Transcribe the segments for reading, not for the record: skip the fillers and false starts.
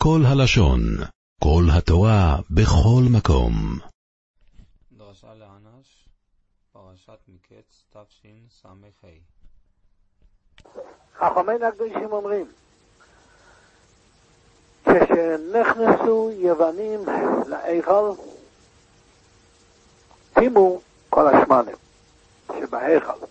כל הלשון, כל התורה, בכל מקום. דרשה לאנש, פרשת מקץ, תשס"ה. חכמינו הקדושים אומרים, כשנכנסו יוונים להיכל, שימו כל השמנים שבהיכל.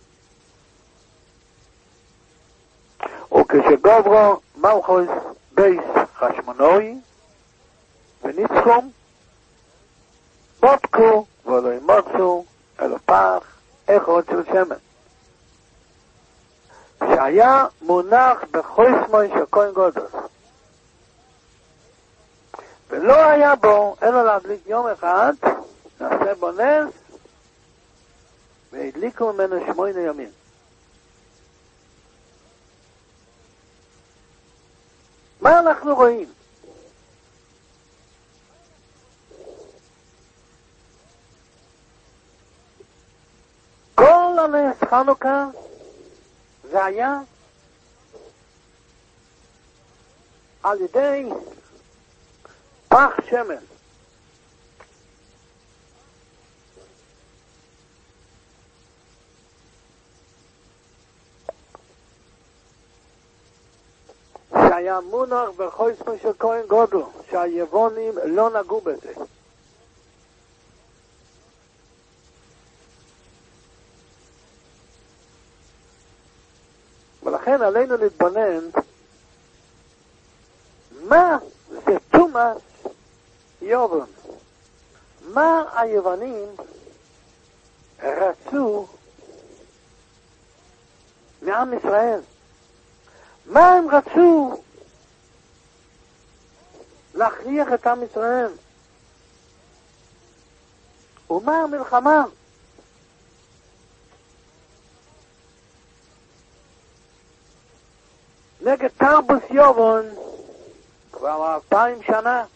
וכשגוברו מלכוס בייס חשמונאי וניצחום, בודקו ולא ימצאו אלא פח אחד של שמן, שהיה מונח בחוסמו של כהן גדול, ולא היה בו אלא להדליק יום אחד, נעשה בו נס, והדליקו ממנו 8 ימים. מה אנחנו רואים? כל הנס חנוכה זה היה על ידי פח שמן. שהיה מונח בחוסמו של כהן גדול, שהיוונים לא נגעו בזה. ולכן עלינו להתבונן מה זה תומאס יובן, מה היוונים רצו מעם ישראל, מה הם רצו להכריח את עם ישראל, ומה המלחמה. נגד תרבוס יובן כבר 2000 שנה.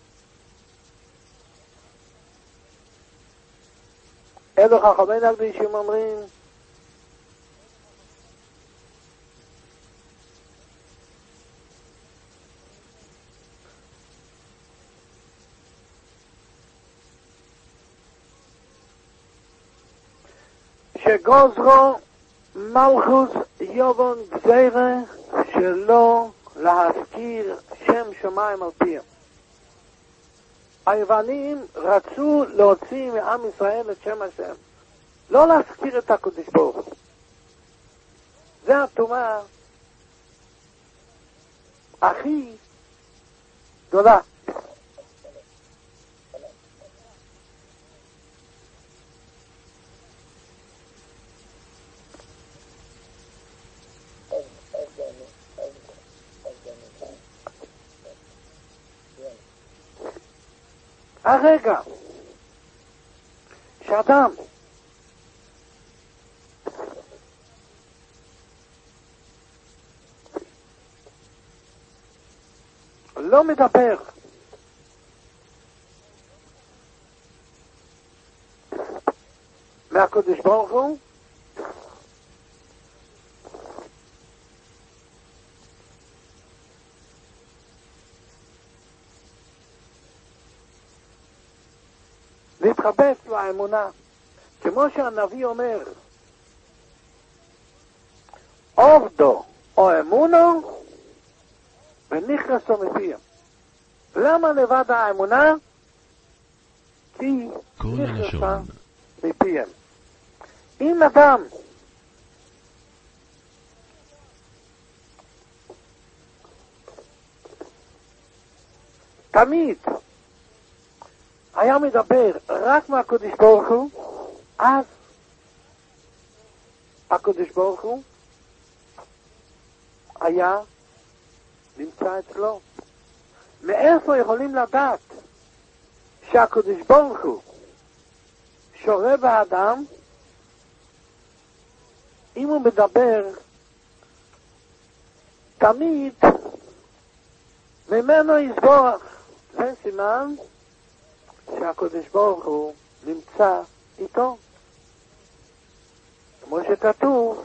אלו חכמינו הקדושים אומרים, שגוזרו מלכוס יובן גזירה שלא להזכיר שם שמיים על פיהם. היוונים רצו להוציא מעם ישראל את שם השם, לא להזכיר את הקדוש ברוך הוא. זה הטומאה הכי גדולה. הרגע שאדם לא מדבר מהקדוש ברוך הוא, להתחבט לאמונה, כמו שהנביא אומר, עובדו או אמונו ונכנסו מפיהם. למה לבד האמונה? כי נכנסה מפיהם. אם אדם תמיד היה מדבר רק מהקדוש ברוך הוא, אז הקדוש ברוך הוא היה נמצא אצלו. מאיפה יכולים לדעת שהקדוש ברוך הוא שורה באדם? אם הוא מדבר תמיד ממנו יסבורך, זה סימן שהקדוש ברוך הוא נמצא איתו, כמו שכתוב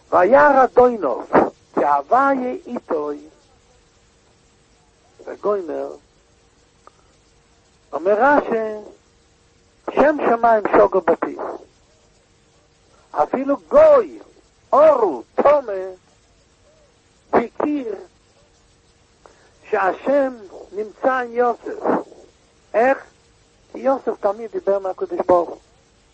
וירא דוינוב, כהוויה איתוי, וגוימר, אומר רש"י, שם שמיים שוגו בפיו. אפילו גוי, אורו, תומה, הכיר שהשם נמצא עם יוסף. איך? כי יוסף תמיד דיבר מהקדוש ברוך הוא.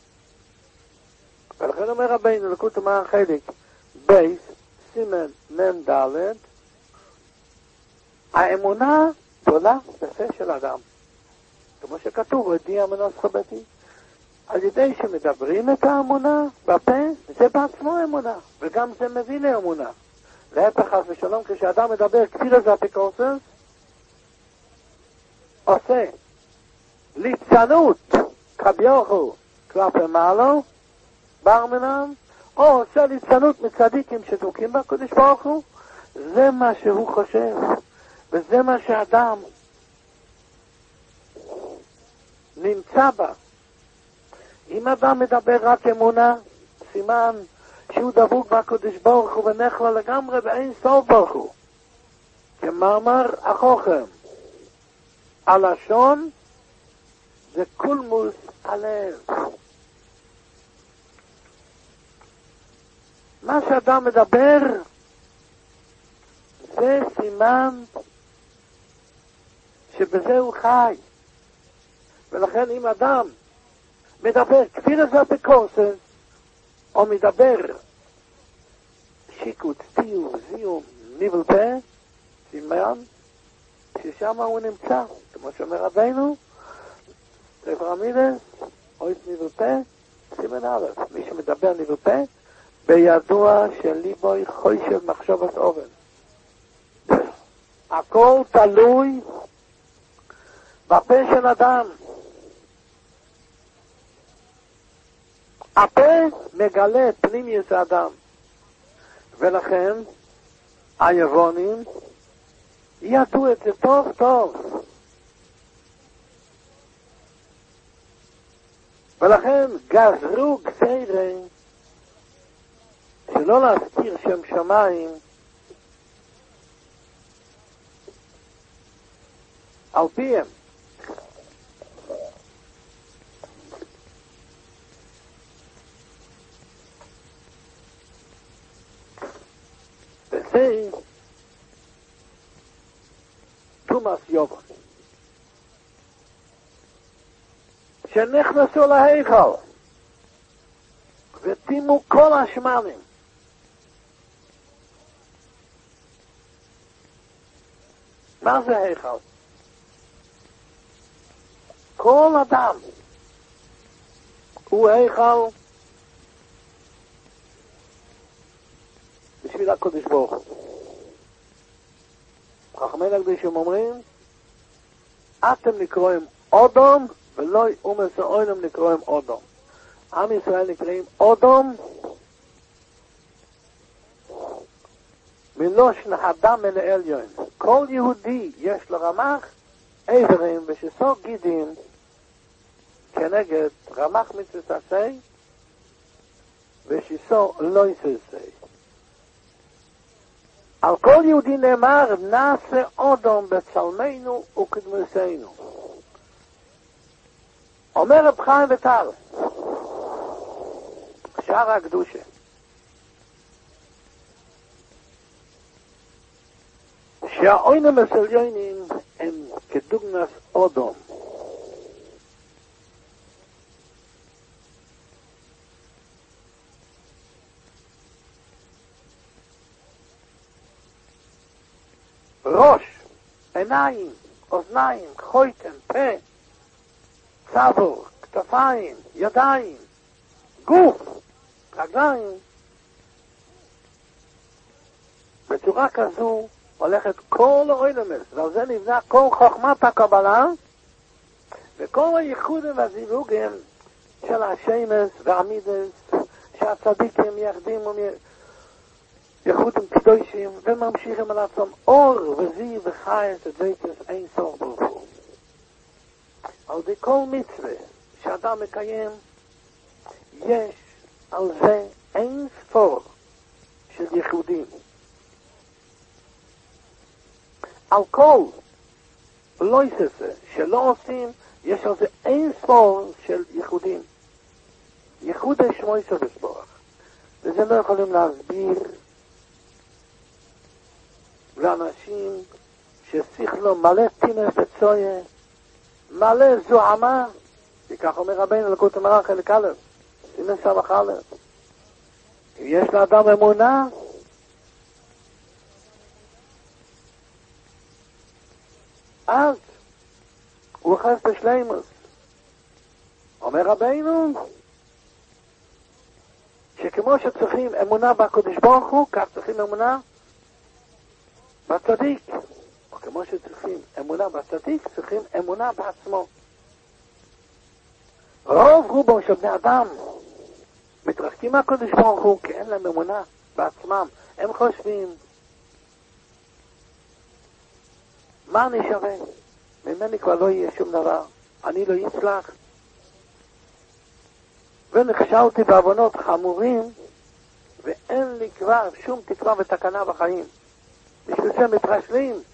ולכן אומר רבינו לקוטי מוהר"ן חלק בייס, סימן מ"ד, האמונה גדולה בפה של אדם. כמו שכתוב, הודיע מנוס חבתי. על ידי שמדברים את האמונה בפה, זה בעצמו אמונה, וגם זה מביא לאמונה. להפך חס ושלום, כשאדם מדבר כפיר זה אפיקורסס, עושה ליצנות כביכול כלפי מעלו, ברמנם, או עושה ליצנות מצדיקים שתוקים בקדוש ברוך הוא, זה מה שהוא חושב, וזה מה שאדם נמצא בה. אם אדם מדבר רק אמונה, סימן שהוא דבוק בקדוש ברוך הוא ונכלל לגמרי באין סוף ברוך הוא. כמאמר החוכם, הלשון זה קולמוס הלב. מה שאדם מדבר זה סימן שבזה הוא חי. ולכן אם אדם מדבר כפיר זה אפיקורסס, או מדבר שיקוט, סטיוב, זיום, ניבל פה, סימן ששם הוא נמצא. כמו שאומר רבינו, ספר המידס, אויס ניבל פה, סימן א', מי שמדבר ניבל פה, בידוע שליבוי חושב מחשבת אובן. הכל תלוי בפה של אדם. הפה מגלה את פנימיוס האדם, ולכן היוונים ידעו את זה טוב טוב, ולכן גזרו גזירה שלא להזכיר שם שמיים על פיהם. וזה תומאס יובן שנכנסו להיכל ותימו כל השמנים. מה זה היכל? כל אדם הוא היכל בשביל הקדוש ברוך הוא. חכמינו הקדושים אומרים, אתם נקראים אודום ולא אומס האוינם נקראים אודום. עם ישראל נקראים אודום מלושן הדם מן העליון. כל יהודי יש לו רמ"ח איברים ושסו גידים כנגד רמ"ח מצוות עשה ושסו לא יעשה. על כל יהודי נאמר נעשה אודום בצלמנו וקדמוסנו. אומר רב חיים ויטל שער הקדושה, שהאוינם הסליונים הם כדוגמת אודום. ראש, עיניים, אוזניים, חויתם, פה, צבור, כתפיים, ידיים, גוף, רגליים. בצורה כזו הולכת כל האוילמס, ועל זה נבנה כל חוכמת הקבלה וכל הייחודים והזיווגים של השמש והעמידס שהצדיקים יחדים ייחודים קדושים וממשיכים על עצמם אור וזיו וחי את הדבקות אין סוף ברוך הוא. על די כל מצווה שאדם מקיים יש על זה אין ספור על כל לא יססה שלא עושים, יש על זה אין ספור של ייחודים. ייחוד השמו יסוד הסבורך. וזה לא יכולים להסביר לאנשים ששכלו מלא טינף וצויה, מלא זוהמה, וכך אומר רבינו לקוט המלאך חלק א', סימן סמך א'. אם יש לאדם אמונה, אז הוא אוחז בשלימוס. אומר רבינו שכמו שצריכים אמונה בקדוש ברוך הוא, כך צריכים אמונה בצדיק. או כמו שצריכים אמונה בצדיק, צריכים אמונה בעצמו. רוב רובו של בני אדם מתרחקים מהקדוש ברוך הוא כי אין להם אמונה בעצמם. הם חושבים, מה אני שווה? ממני כבר לא יהיה שום דבר. אני לא אצלח. ונכשלתי בעוונות חמורים, ואין לי כבר שום תקווה ותקנה בחיים. בשביל זה מתרשלים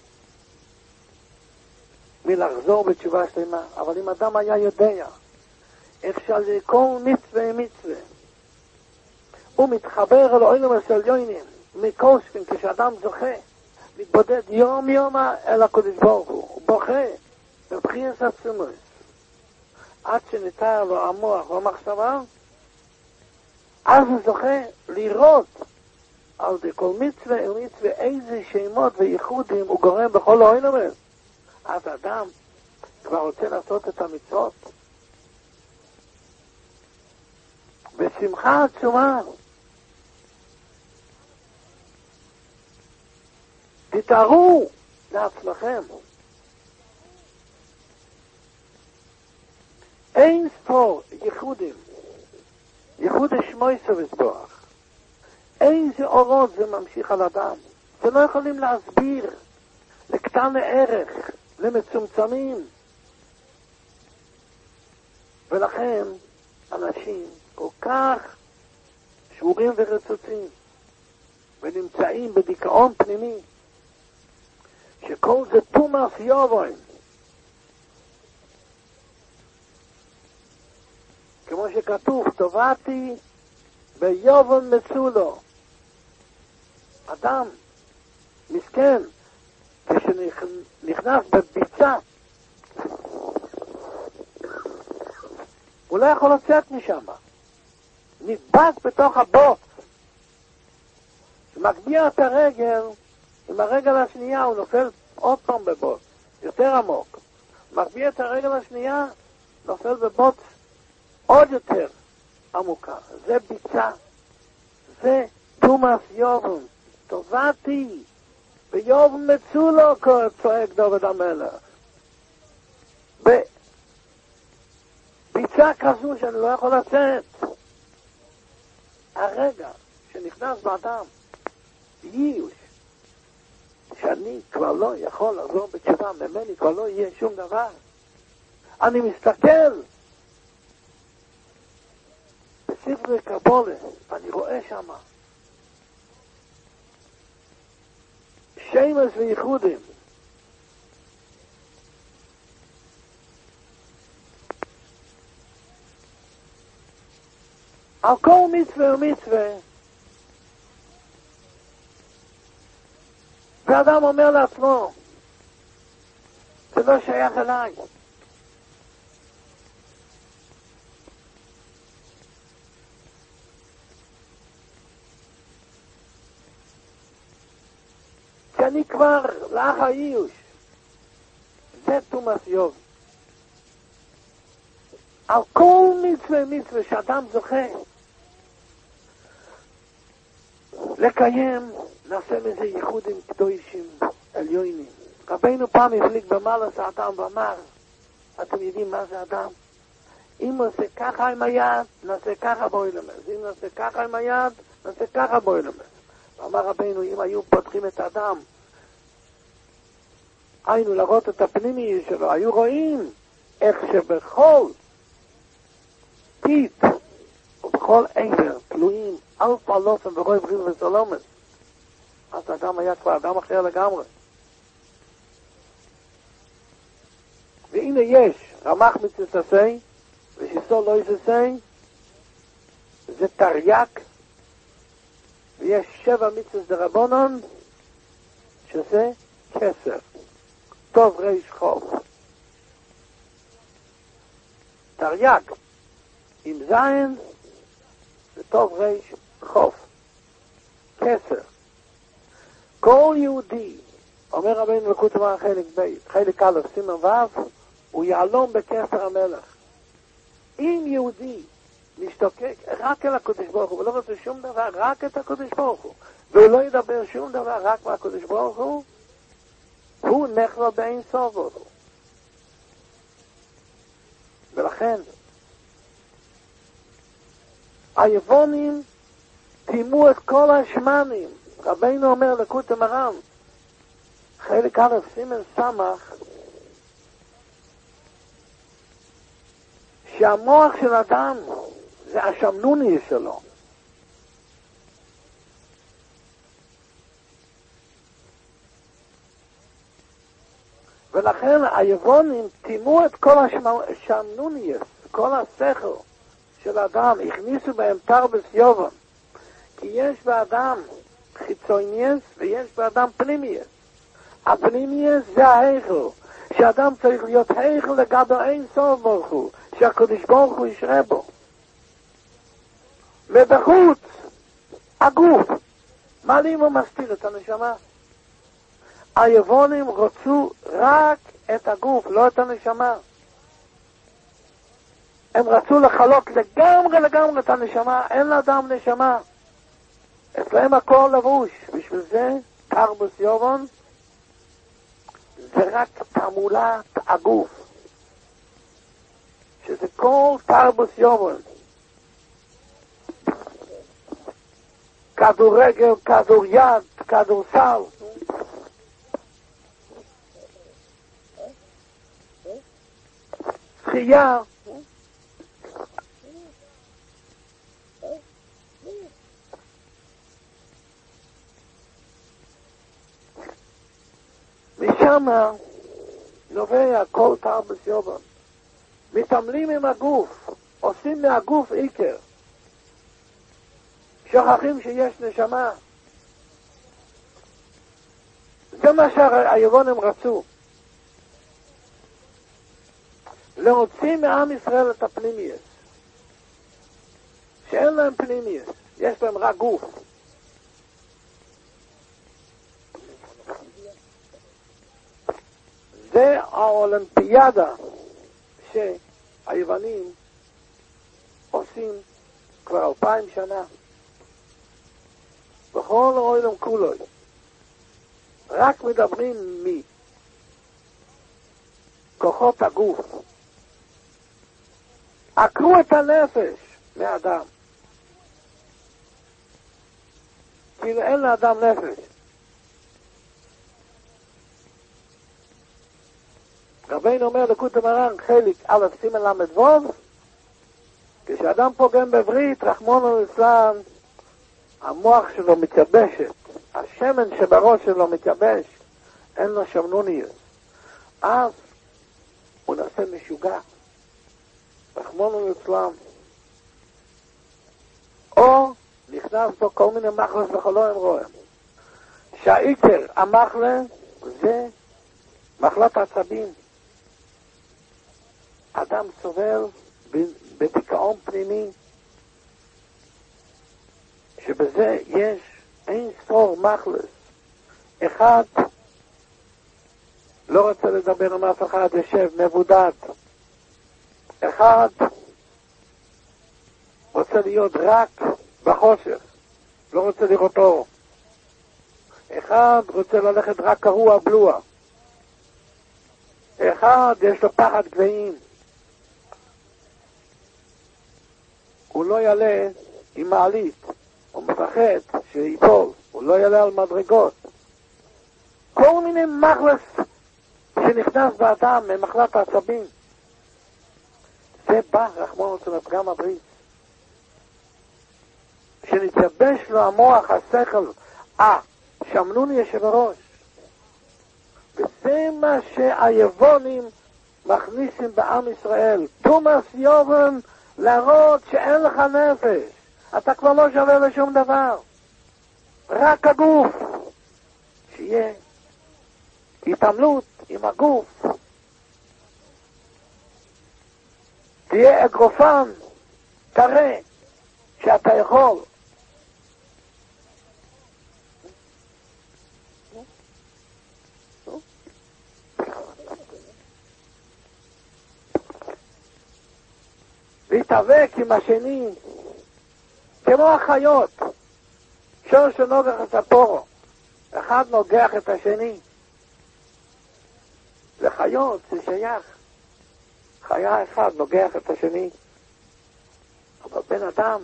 מלחזור בתשובה שלמה. אבל אם אדם היה יודע איך כל מצווה מצווה הוא מתחבר אל אוילם הסליונים מכל שפין, כשאדם זוכה מתבודד יום יום אל הקדוש ברוך הוא בוכה בבחינת עצמות עד שנתאר לו המוח והמחשבה, אז הוא זוכה לראות על זה כל מצווה ומצווה איזה שמות וייחודים הוא גורם בכל האוילם. אז אדם כבר רוצה לעשות את המצוות בשמחה עצומה. תתארו לעצמכם אין ספור ייחודים, ייחוד השמו יסוד יסבורך, איזה אורות זה ממשיך על אדם, זה לא יכולים להסביר לקטן הערך, למצומצמים. ולכן אנשים כל כך שבורים ורצוצים ונמצאים בדיכאון פנימי, שכל זה תומאס יובוין, כמו שכתוב, טובעתי ביובון מצולו. אדם מסכן כשנכנס בביצה הוא לא יכול לצאת משם, נדבק בתוך הבוץ, מגביה את הרגל, עם הרגל השנייה הוא נופל עוד פעם בבוץ, יותר עמוק, מגביה את הרגל השנייה, נופל בבוץ עוד יותר עמוקה. זה ביצה, זה תומאס יובן, טובעתי ביובן מצולו, צועק דוד המלך. ביצה כזו שאני לא יכול לצאת. הרגע שנכנס באדם ייאוש שאני כבר לא יכול לחזור בתשובה, ממני כבר לא יהיה שום דבר. אני מסתכל בספרי קבולה ואני רואה שמה שמש וייחודים, על כל מצווה ומצווה, ואדם אומר לעצמו זה לא שייך אליי. שאני כבר לאח האיוש. זה תומאס יוב. על כל מצווה מצווה שאדם זוכה לקיים, נעשה מזה ייחודים קדושים עליונים. רבינו פעם הפליג במעלת האדם ואמר, אתם יודעים מה זה אדם? אם נעשה ככה עם היד, נעשה ככה באוילמס. אם נעשה ככה עם היד, נעשה ככה באוילמס. ואמר רבינו, אם היו פותחים את האדם, היינו לראות את הפנימי שלו, היו רואים איך שבכל טיט ובכל עבר תלויים אלף אלופים ורוי בריב וסלומס. אז האדם היה כבר אדם אחר לגמרי. והנה יש רמ"ח מצטסי ושיסו לא יססי, זה תרי"ג, ויש 7 מצוות דרבנן שזה כסר, טוב ריש חוב. תרי"ג עם זין זה טוב ריש חוב, כסר. כל יהודי, אומר רבינו לקוטי מוהר"ן חלק א' סימן ו', הוא יעלום בכסר המלך. אם יהודי משתוקק רק אל הקדוש ברוך הוא ולא רוצה שום דבר, רק את הקדוש ברוך הוא, והוא לא ידבר שום דבר רק מהקדוש ברוך הוא נחרב באין סוף ברוך הוא. ולכן היוונים טימאו את כל השמנים. רבינו אומר לקוטי מוהר"ן חלק א' סימן סמך, שהמוח של אדם זה השמנוני שלו. ולכן היוונים טימאו את כל השמנוניס, כל השכל של אדם, הכניסו בהם תרבס יובן, כי יש באדם חיצוניס ויש באדם פנימיס. הפנימיס זה ההיכל, שאדם צריך להיות היכל לגבי אין סוף ברוך הוא, שהקדוש ברוך הוא ישרה בו. ובחוץ הגוף מעלים ומסתיר את הנשמה. היוונים רצו רק את הגוף, לא את הנשמה. הם רצו לחלוק לגמרי את הנשמה. אין לאדם נשמה, אצלהם הכל לבוש. בשביל זה תרבוס יובן זה רק תעמולת הגוף, שזה כל תרבוס יובן. כדורגל, כדור יד, כדורסל, שחייה, משם נובע כל תרבוס יובן. מתעמלים עם הגוף, עושים מהגוף עיקר, שוכחים שיש נשמה. זה מה שהיוונים רצו, להוציא מעם ישראל את הפנימיות, שאין להם פנימיות, יש להם רק גוף. זה האולימפיאדה שהיוונים עושים כבר 2000 שנה בכל העולם כולו. רק מדברים מכוחות הגוף, עקרו את הנפש מאדם, כאילו אין לאדם נפש. רבינו אומר לקוטי מוהר"ן חלק א' סימן ל"ו, כשאדם פוגם בברית, רחמנא ליצלן, המוח שלו מתייבשת, השמן שבראש שלו מתייבש, אין לו שמנוניות, אז הוא נעשה משוגע, רחמנא ליצלן, או נכנס בו כל מיני מחלס וחולו הם רואים, שהעיקר המחלה זה מחלת עצבים. אדם סובל בדיכאון פנימי, שבזה יש אין ספור מחלס. אחד לא רוצה לדבר עם אף אחד, יושב מבודד. אחד רוצה להיות רק בחושך, לא רוצה לראות אור. אחד רוצה ללכת רק קרוע בלוע. אחד יש לו פחד גבהים, הוא לא יעלה עם מעלית, הוא מפחד שיפול, הוא לא יעלה על מדרגות. כל מיני מחלס שנכנס באדם ממחלת העצבים, זה בא רחמנא ליצלן לפגם הברית, שנתייבש לו המוח, השכל, שמנוני שבראש. וזה מה שהיוונים מכניסים בעם ישראל. תומאס יובן, להראות שאין לך נפש. אתה כבר לא שווה לשום דבר. רק הגוף. שיהיה התעמלות עם הגוף. תהיה אגרופן, תראה שאתה יכול. להתאבק עם השני כמו החיות. שור שנוגח הספורו, אחד נוגח את השני. לחיות זה שייך, חיה אחד נוגח את השני. אבל בן אדם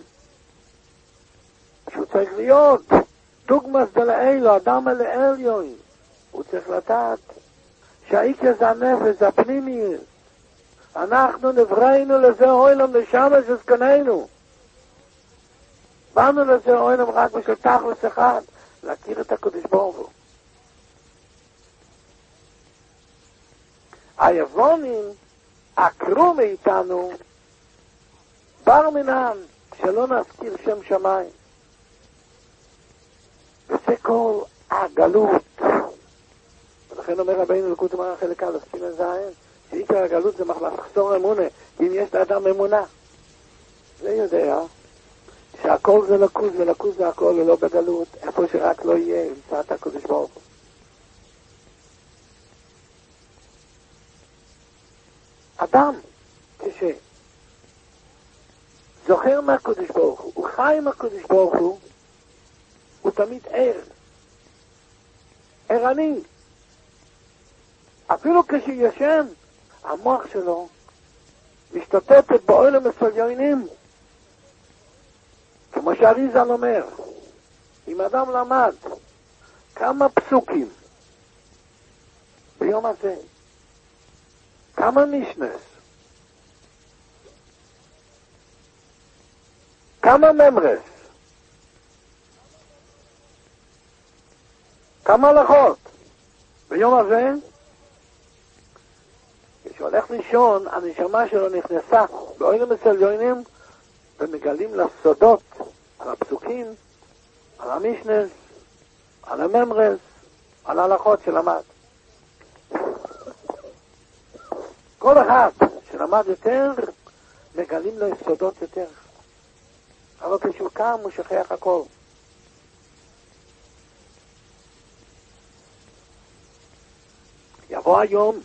שהוא צריך להיות דוגמס דלאלו, אדם אלאליון, הוא צריך לדעת שהאיקס הנפש, הפנימי, אנחנו נבראנו לזה אוילם לשמש וזקנינו. באנו לזה אוילם רק בשביל תכלס אחד, להכיר את הקדוש ברוך הוא. היוונים עקרו מאיתנו בר מינן שלא נזכיר שם שמיים. וזה כל הגלות. ולכן אומר רבינו לקוט אמר חלק א' סימן זין, שעיקר הגלות זה מחסור אמונה. אם יש לאדם אמונה, זה יודע שהכל זה לקוז, ולקוז זה הכל ולא בגלות. איפה שרק לא יהיה, ימצא את הקדוש ברוך הוא. אדם זוכר מהקדוש ברוך הוא, הוא חי עם הקדוש ברוך הוא תמיד ער, ערני. אפילו כשישן, המוח שלו משתתפת באוילם מסוינים. כמו שהאריז"ל אומר, אם אדם למד כמה פסוקים ביום הזה, כמה משנס, כמה ממרס, כמה הלכות ביום הזה, כשהולך לישון, הנשמה שלו נכנסה באוילם מסוינים ומגלים לסודות על הפסוקים, על המשנס, על הממרס, על ההלכות שלמד. כל אחד שלמד יותר, מגלים לו יסודות יותר. אבל כשהוא קם, הוא שכח הכל. יבוא היום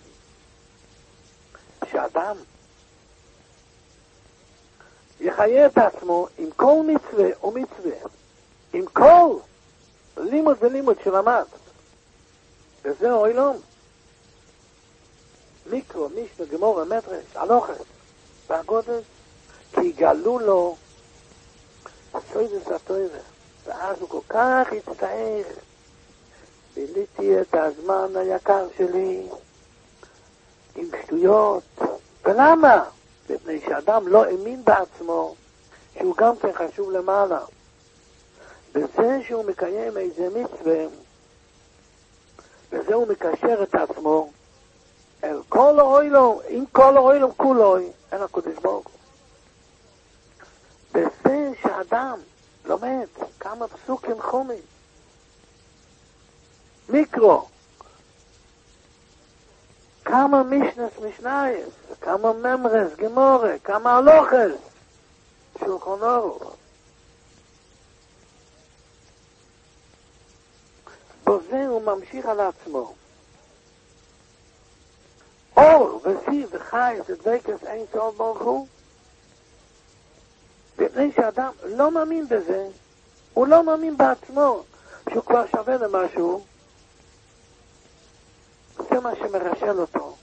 שאדם יחיה את עצמו עם כל מצווה ומצווה, עם כל לימוד ולימוד שלמד. וזה אוילום. מיקרו, מישנה, גמורה, מדרש, הלוכס, והגודס, כי יגלו לו הסוידס התוירה. ואז הוא כל כך יצטער. ביליתי את הזמן היקר שלי עם שטויות. ולמה? מפני שאדם לא האמין בעצמו שהוא גם כן חשוב למעלה. בזה שהוא מקיים איזה מצווה, בזה הוא מקשר את עצמו אל כל האוילום, עם כל האוילום כולוי, אין הקדוש ברוך הוא. בזה שאדם לומד כמה פסוקים חומים, מיקרו, כמה משנס משנייס, כמה ממרס, גמורה, כמה הלוכס, שולחן אורוך. בזה הוא ממשיך על עצמו. אור וסיב וחי זה דבקס אין סוף ברוך הוא. מפני שאדם לא מאמין בזה, הוא לא מאמין בעצמו שהוא כבר שווה למשהו. זה מה שמרשל אותו.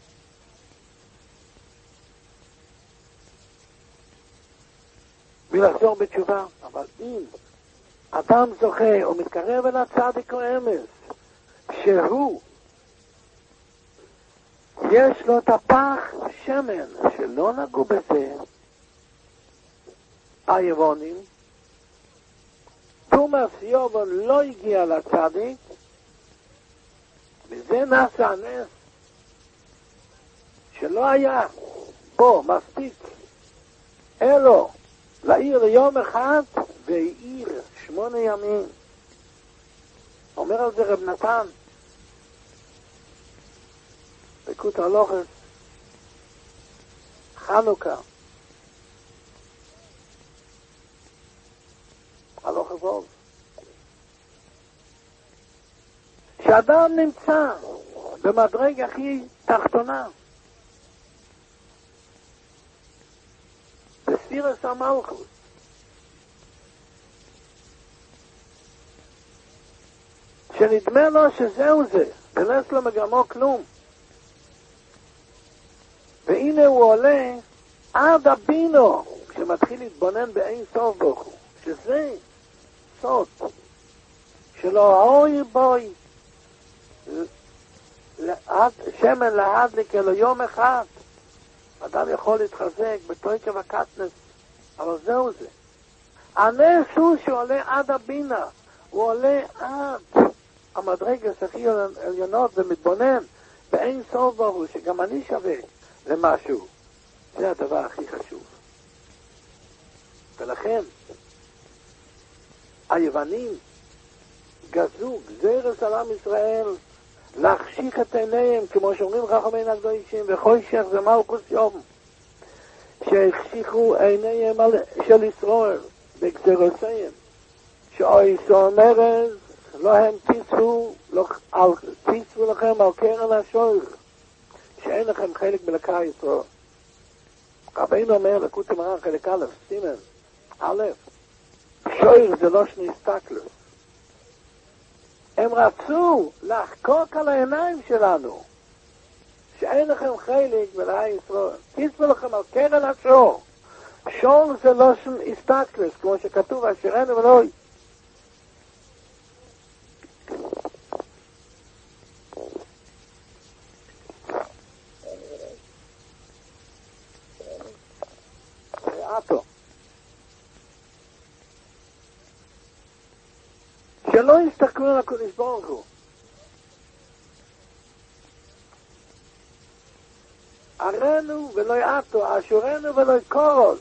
ולחזור בתשובה. אבל אם אדם זוכה ומתקרב אל הצדיק או אמס, שהוא יש לו את הפח שמן שלא נגעו בזה היוונים, תומאס יובן לא הגיע לצדיק, וזה נעשה הנס שלא היה בו מספיק אלו לעיר ליום אחד, והעיר 8 ימים. אומר על זה רב נתן בקוט הלוחס חנוכה הלוחס רוב, שאדם נמצא במדרג הכי תחתונה בספירס המלכות, שנדמה לו שזהו זה, ולס לו מגרמו כלום, והנה הוא עולה עד הבינו, כשמתחיל להתבונן באין סוף ברוך הוא, שזה סוד שלא אוי בוי שמן להדליק אלו יום אחד. אדם יכול להתחזק בתויקב הקטנס, אבל זהו זה. הנס הוא שעולה עד הבינה, הוא עולה עד המדרגות הכי עליונות ומתבונן באין סוף ברוך הוא, שגם אני שווה למשהו. זה הדבר הכי חשוב. ולכן היוונים גזו גזירס על עם ישראל להחשיך את עיניהם, כמו שאומרים חכמינו הקדושים, וחושך זה מלכות יום, שהחשיכו עיניהם של ישראל בגזירותיהם, שאוי סומרז לא הם תיצרו לכם על קרן השור, שאין לכם חלק בלקה ישראל. רבינו אומר לקוט המרן חלק א', סימן א', שור זה לא שני הסתכלות. הם רצו לחקוק על העיניים שלנו שאין לכם חלק בלקה ישראל, תיצרו לכם על קרן השור. שור זה לא שני הסתכלות, כמו שכתוב אשרנו ולוי. שלא יסתכלו על הקדוש ברוך הוא. ארנו ולא יעתו, אשורנו ולא יקורות,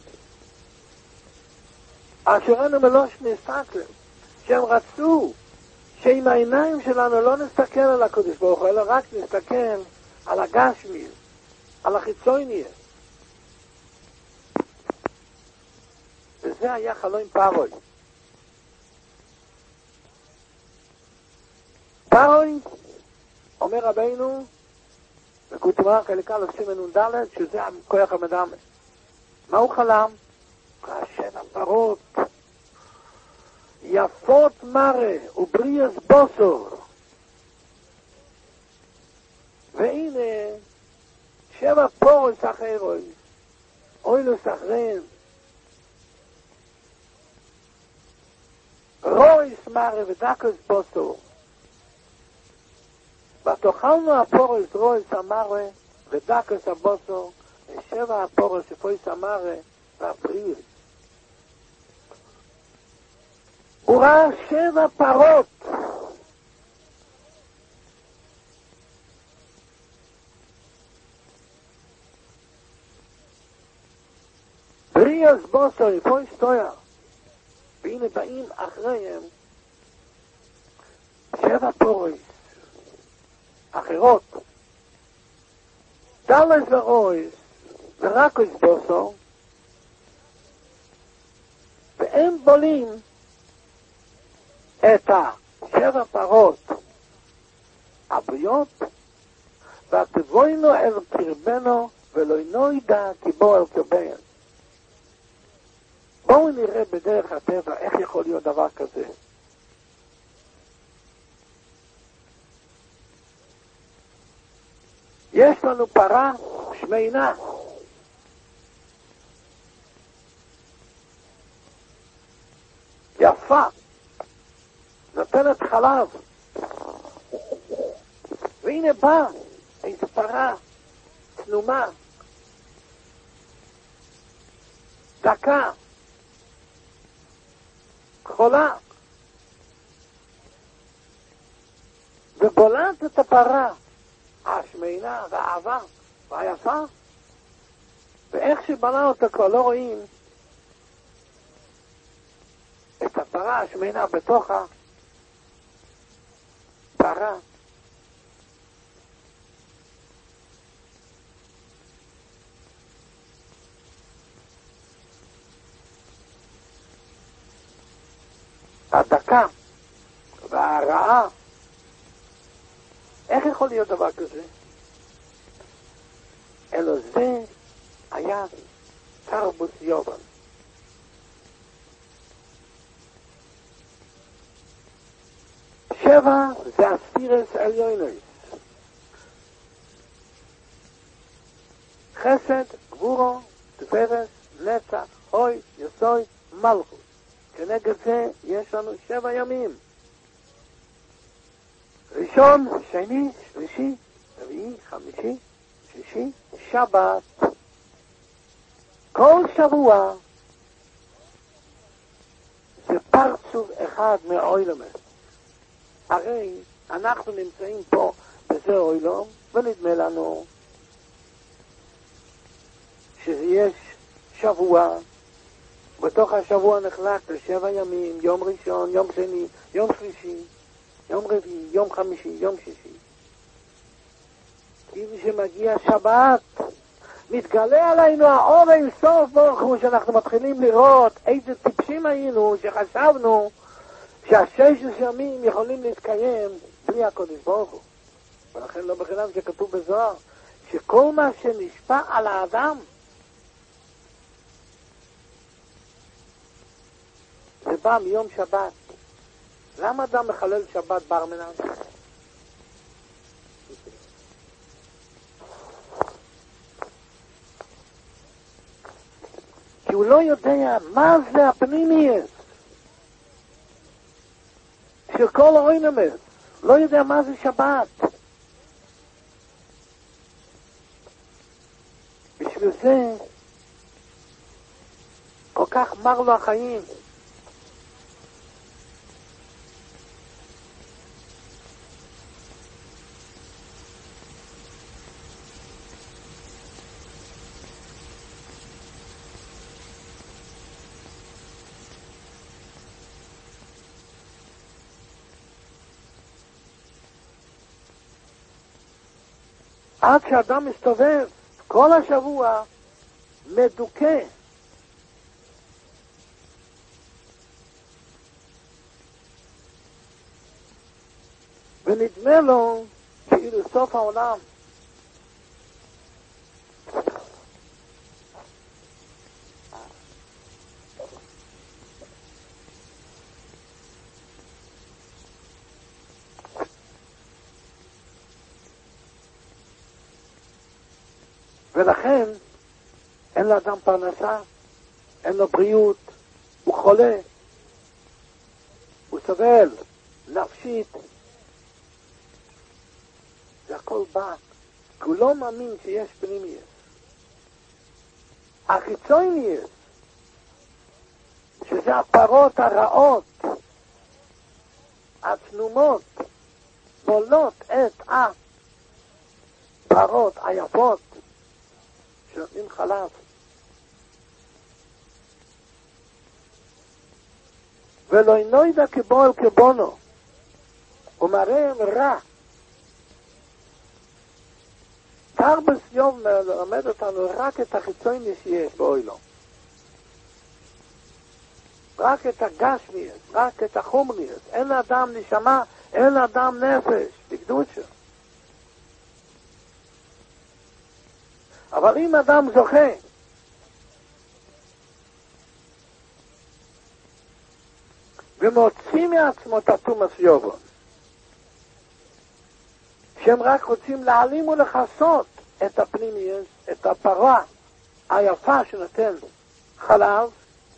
אשורנו ולא שנסתכלו, שהם רצו שעם העיניים שלנו לא נסתכל על הקדוש ברוך הוא, אלא רק נסתכל על הגשמי, על החיצוניה. וזה היה חלום פרוי. פרוי, אומר רבינו, בקוטמר חלק א' סימן נ"ד, שזה כוח המדמה. מה הוא חלם? ראשן הפרות, יפות מראה ובריאס בוסור. והנה, 7 פורס אחרוי, אוילוס אחריהם, רויס מראה ודקוס בוסור. ותאכלנו הפורס רויס המראה ודקוס הבוסור, ו7 הפורס שפויס המראה והבריאס. הוא ראה 7 פרות. בריאס בוסור, יפוי סטויה. והנה באים אחריהם 7 פורס אחרות. דלס ורויס ורקוס בוסור, והם בולים את 7 פרות הבריאות, ותבואנו אל קרבנו ולא נוידע כי בוא אל קרבנו. בואו נראה בדרך הטבע איך יכול להיות דבר כזה. יש לנו פרה שמינה, יפה, נותנת חלב, והנה בא איזו פרה צנומה, דקה, חולה, ובולעת את הפרה השמינה והאהבה והיפה. ואיך שבנה אותו כבר לא רואים את הפרה השמנה בתוך הפרה. הדקה והרעה. איך יכול להיות דבר כזה? אלא זה היה תרבות יובל. שבע זה הספירס עליונס. חסד, גבורו, תפארת, נצח, הוי, יסוד, מלכות. כנגד זה יש לנו 7 ימים. ראשון, שני, שלישי, רביעי, חמישי, שישי, שבת. כל שבוע זה פרצוף אחד מהעולמות. הרי אנחנו נמצאים פה בזה עולם, ונדמה לנו שיש שבוע, בתוך השבוע נחלק ל7 ימים, יום ראשון, יום שני, יום שלישי, יום רביעי, יום חמישי, יום שישי. כאילו שמגיע שבת, מתגלה עלינו האור אין סוף ברוך הוא, שאנחנו מתחילים לראות איזה טיפשים היינו שחשבנו שה16 ימים יכולים להתקיים בלי הקודש ברוך הוא. ולכן לא בחינם שכתוב בזוהר שכל מה שנשפע על האדם זה בא מיום שבת. למה אדם מחלל שבת בר מינן? כי הוא לא יודע מה זה הפנימיות של כל העולמות. לא יודע מה זה שבת. בשביל זה כל כך מר לו החיים. עד שאדם מסתובב כל השבוע מדוכא. ונדמה לו כאילו סוף העולם. ולכן אין לאדם פרנסה, אין לו בריאות, הוא חולה, הוא סבל, נפשית. זה הכל בא, כי הוא לא מאמין שיש פנימיות. החיצוניות, שזה הפרות הרעות, הצנומות, בולות את הפרות היפות, שנותנים חלב. ולא נוידע כבול כבונו, הוא מראה רע. תרבוס יום מלמד אותנו רק את החיצוני שיש באוילו. רק את הגשמיות, רק את החומריות. אין לאדם נשמה, אין לאדם נפש, בקדושה. אבל אם אדם זוכה ומוציא מעצמו את התומס יובון, שהם רק רוצים להעלים ולחסות את הפנימיות, את הפרה היפה שנותן חלב,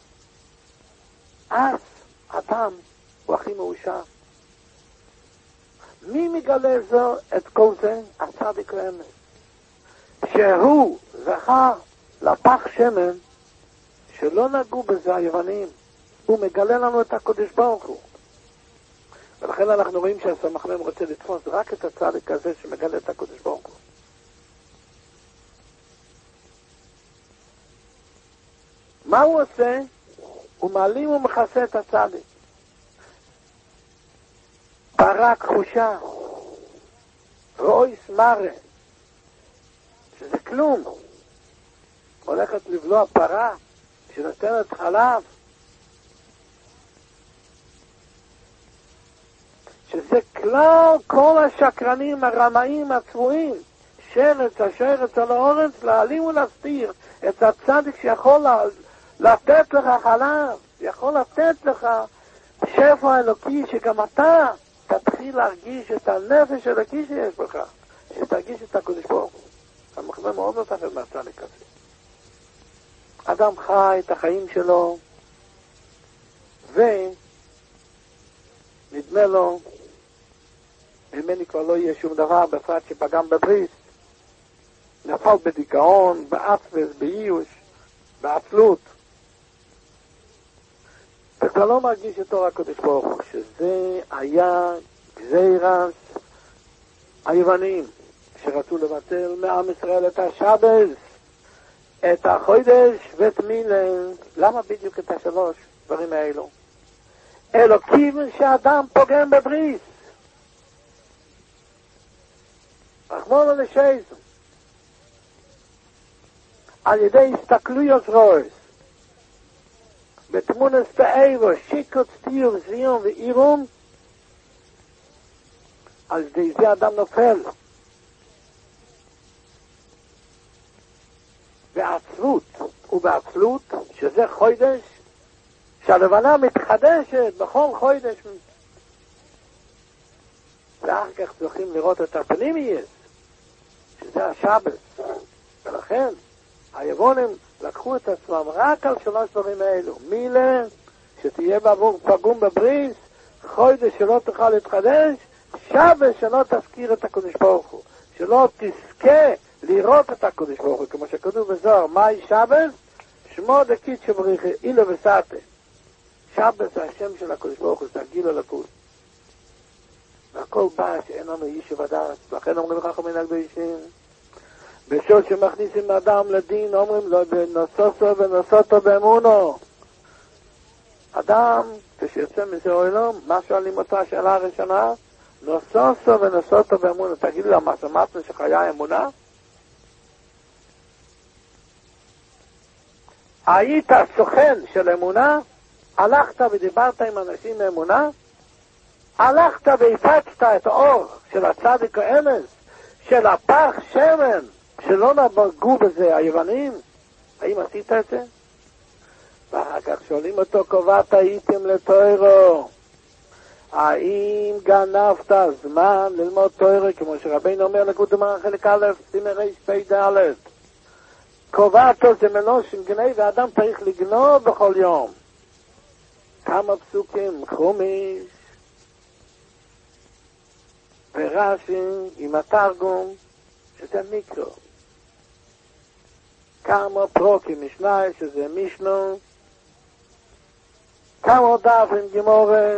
אז אדם הוא הכי מאושר. מי מגלה זו את כל זה? הצדיק לאמת. שהוא זכה לפח שמן שלא נגעו בזה היוונים. הוא מגלה לנו את הקודש ברוך הוא. ולכן אנחנו רואים שהסמך מהם רוצה לתפוס רק את הצדיק הזה שמגלה את הקודש ברוך הוא. מה הוא עושה? הוא מעלים ומכסה את הצדיק. פרה כחושה, רויס מרה, שזה כלום. הולכת לבלוע פרה שנותנת חלב, שזה כלל כל השקרנים, הרמאים, הצבועים, שרץ, השרץ על האורץ, להעלים ולהסתיר את הצדיק שיכול לתת לך חלב, יכול לתת לך שפע אלוקי, שגם אתה תתחיל להרגיש את הנפש האלוקי שיש בך, שתרגיש את הקדוש ברוך הוא. המחווה מאוד מפחד מהצדיק הזה. אדם חי את החיים שלו, ונדמה לו, ממני כבר לא יהיה שום דבר, בפרט שפגם בבריס, נפל בדיכאון, באפס, באיוש, בעצלות, וכבר לא מרגיש את אור הקדוש ברוך הוא, שזה היה גזירת היוונים, שרצו לבטל מעם ישראל את השבס, את החודש ואת מילה. למה בדיוק את השלוש דברים האלו? אלוקים שאדם פוגם בבריס, רחמנא ליצלן, על ידי הסתכלויות רויס, בתמונת תאיבו, שיקות, סטיר, זיון ואירום, על ידי זה אדם נופל. בעצלות, ובעצלות, שזה חודש, שהלבנה מתחדשת בכל חודש. ואחר כך צריכים לראות את הפנימיות, שזה השבת. ולכן, היוונים לקחו את עצמם רק על שלוש דברים האלו. מילה, שתהיה פגום בבריס, חודש שלא תוכל להתחדש, שבת שלא תזכיר את הקדוש ברוך הוא, שלא תזכה לראות את הקדוש ברוך הוא, כמו שכתוב בזוהר, מהי שבת? שמו דקיד שבריחי, אילו וסעתה. שבת זה השם של הקדוש ברוך הוא, זה הגיל הלכות. והכל בא שאין לנו איש ודעת, לכן אומרים חכמים הקדושים, בשעות שמכניסים אדם לדין, אומרים לו, בנוסוסו ונוסותו באמונו. אדם, כשיוצא מזה עולם, מה שואלים אותה השאלה הראשונה? נוסוסו ונוסותו באמונו. תגידו לה, מה שמעתם שחיה אמונה? היית סוכן של אמונה? הלכת ודיברת עם אנשים מאמונה? הלכת והפצת את האור של הצדיק האמס, של הפח שמן, שלא נברגו בזה היוונים? האם עשית את זה? ואחר כך שואלים אותו, קובעת הייתם לתוירו, האם גנבת זמן ללמוד תוירו, כמו שרבינו אומר לקודמה חלק א', סימן רפ"ד, קובעתו זה מלושן גנב, ואדם צריך לגנוב בכל יום. כמה פסוקים, חומיש ורש"י עם התרגום, שזה מיקרו. כמה פרוקים משנה, שזה מישנו, כמה דף עם גמורה,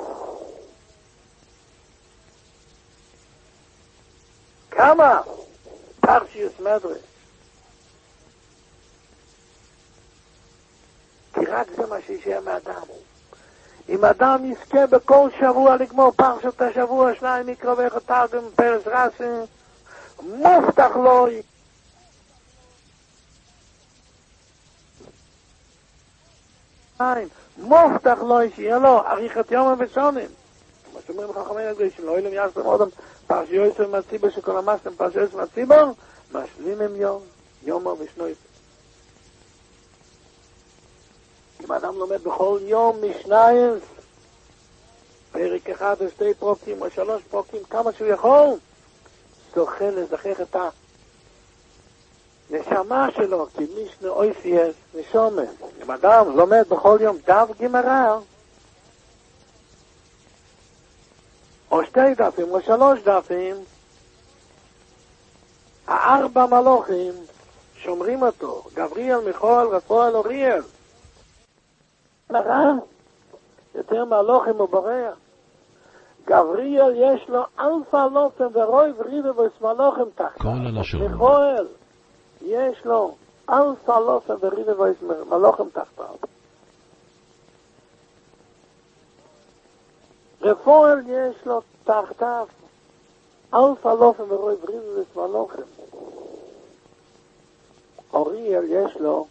כמה פרשיוס מדרש. כי רק זה מה שישאר מאדם. אם אדם יזכה בכל שבוע לגמור פרשת השבוע, 2 מקרא ואחד תרגום פרש רש"י, מובטח לו מובטח לו שיהיה לו אריכות יום ושונים. כמו שאומרים חכמים הקדושים, לא ילם יעשתם אודם פרשיות מהציבור שכל המסתם פרשיות מהציבור, משלים הם יום ושנוי. אם אדם לומד בכל יום משניים, פרק 1 או 2 פרוקים או 3 פרוקים, כמה שהוא יכול, זוכה לזכח את הנשמה שלו, כי משנה אויסייס נשומה. אם אדם לומד בכל יום דף גמרא, או 2 דפים או 3 דפים, 4 מלוכים שומרים אותו, גבריאל, מיכאל, רפאל, אוריאל. יותר מהלוחם ובורח. גבריאל יש לו אלפא לופם ורוי וריבה ושמלוחם תחת. כל הלשון. מיכאל יש לו אלף אלופים וריבוי מלוכים תחתיו. רפואל יש לו תחתיו אלף אלופים וריבוי מלוכים. אוריאל יש לו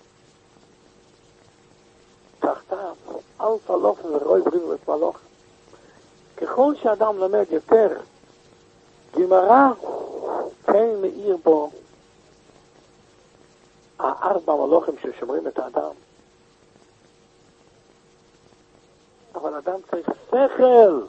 תחתיו אלף אלופים וריבוי מלוכים. ככל שאדם לומד יותר גמרא, כן מאיר בו הארבע מלוכים ששומרים את האדם. אבל אדם צריך שכל,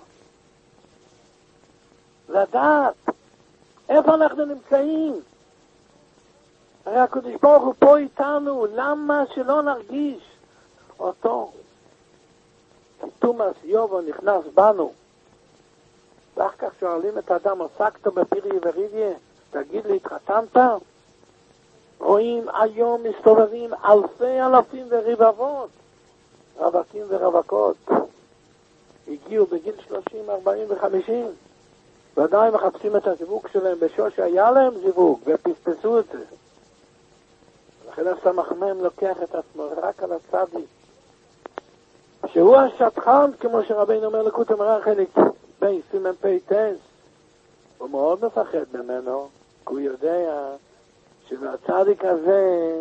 לדעת איפה אנחנו נמצאים. הרי הקדוש ברוך הוא פה איתנו, למה שלא נרגיש אותו? תומאס יובו נכנס בנו, ואחר כך שואלים את האדם, עסקת בפירי ורידיה? תגיד לי, התחתנת? רואים היום מסתובבים אלפי אלפים ורבבות, רווקים ורווקות, הגיעו בגיל 30, 40 ו-50, ועדיין מחפשים את הזיווג שלהם בשעה שהיה להם זיווג, ופספסו את זה. לכן הסמ"ם לוקח את עצמו רק על הצדיק, שהוא השטחן, כמו שרבינו אומר לקוטי מרן חלק בין סימן פייטס. הוא מאוד מפחד ממנו, כי הוא יודע שבצדיק הזה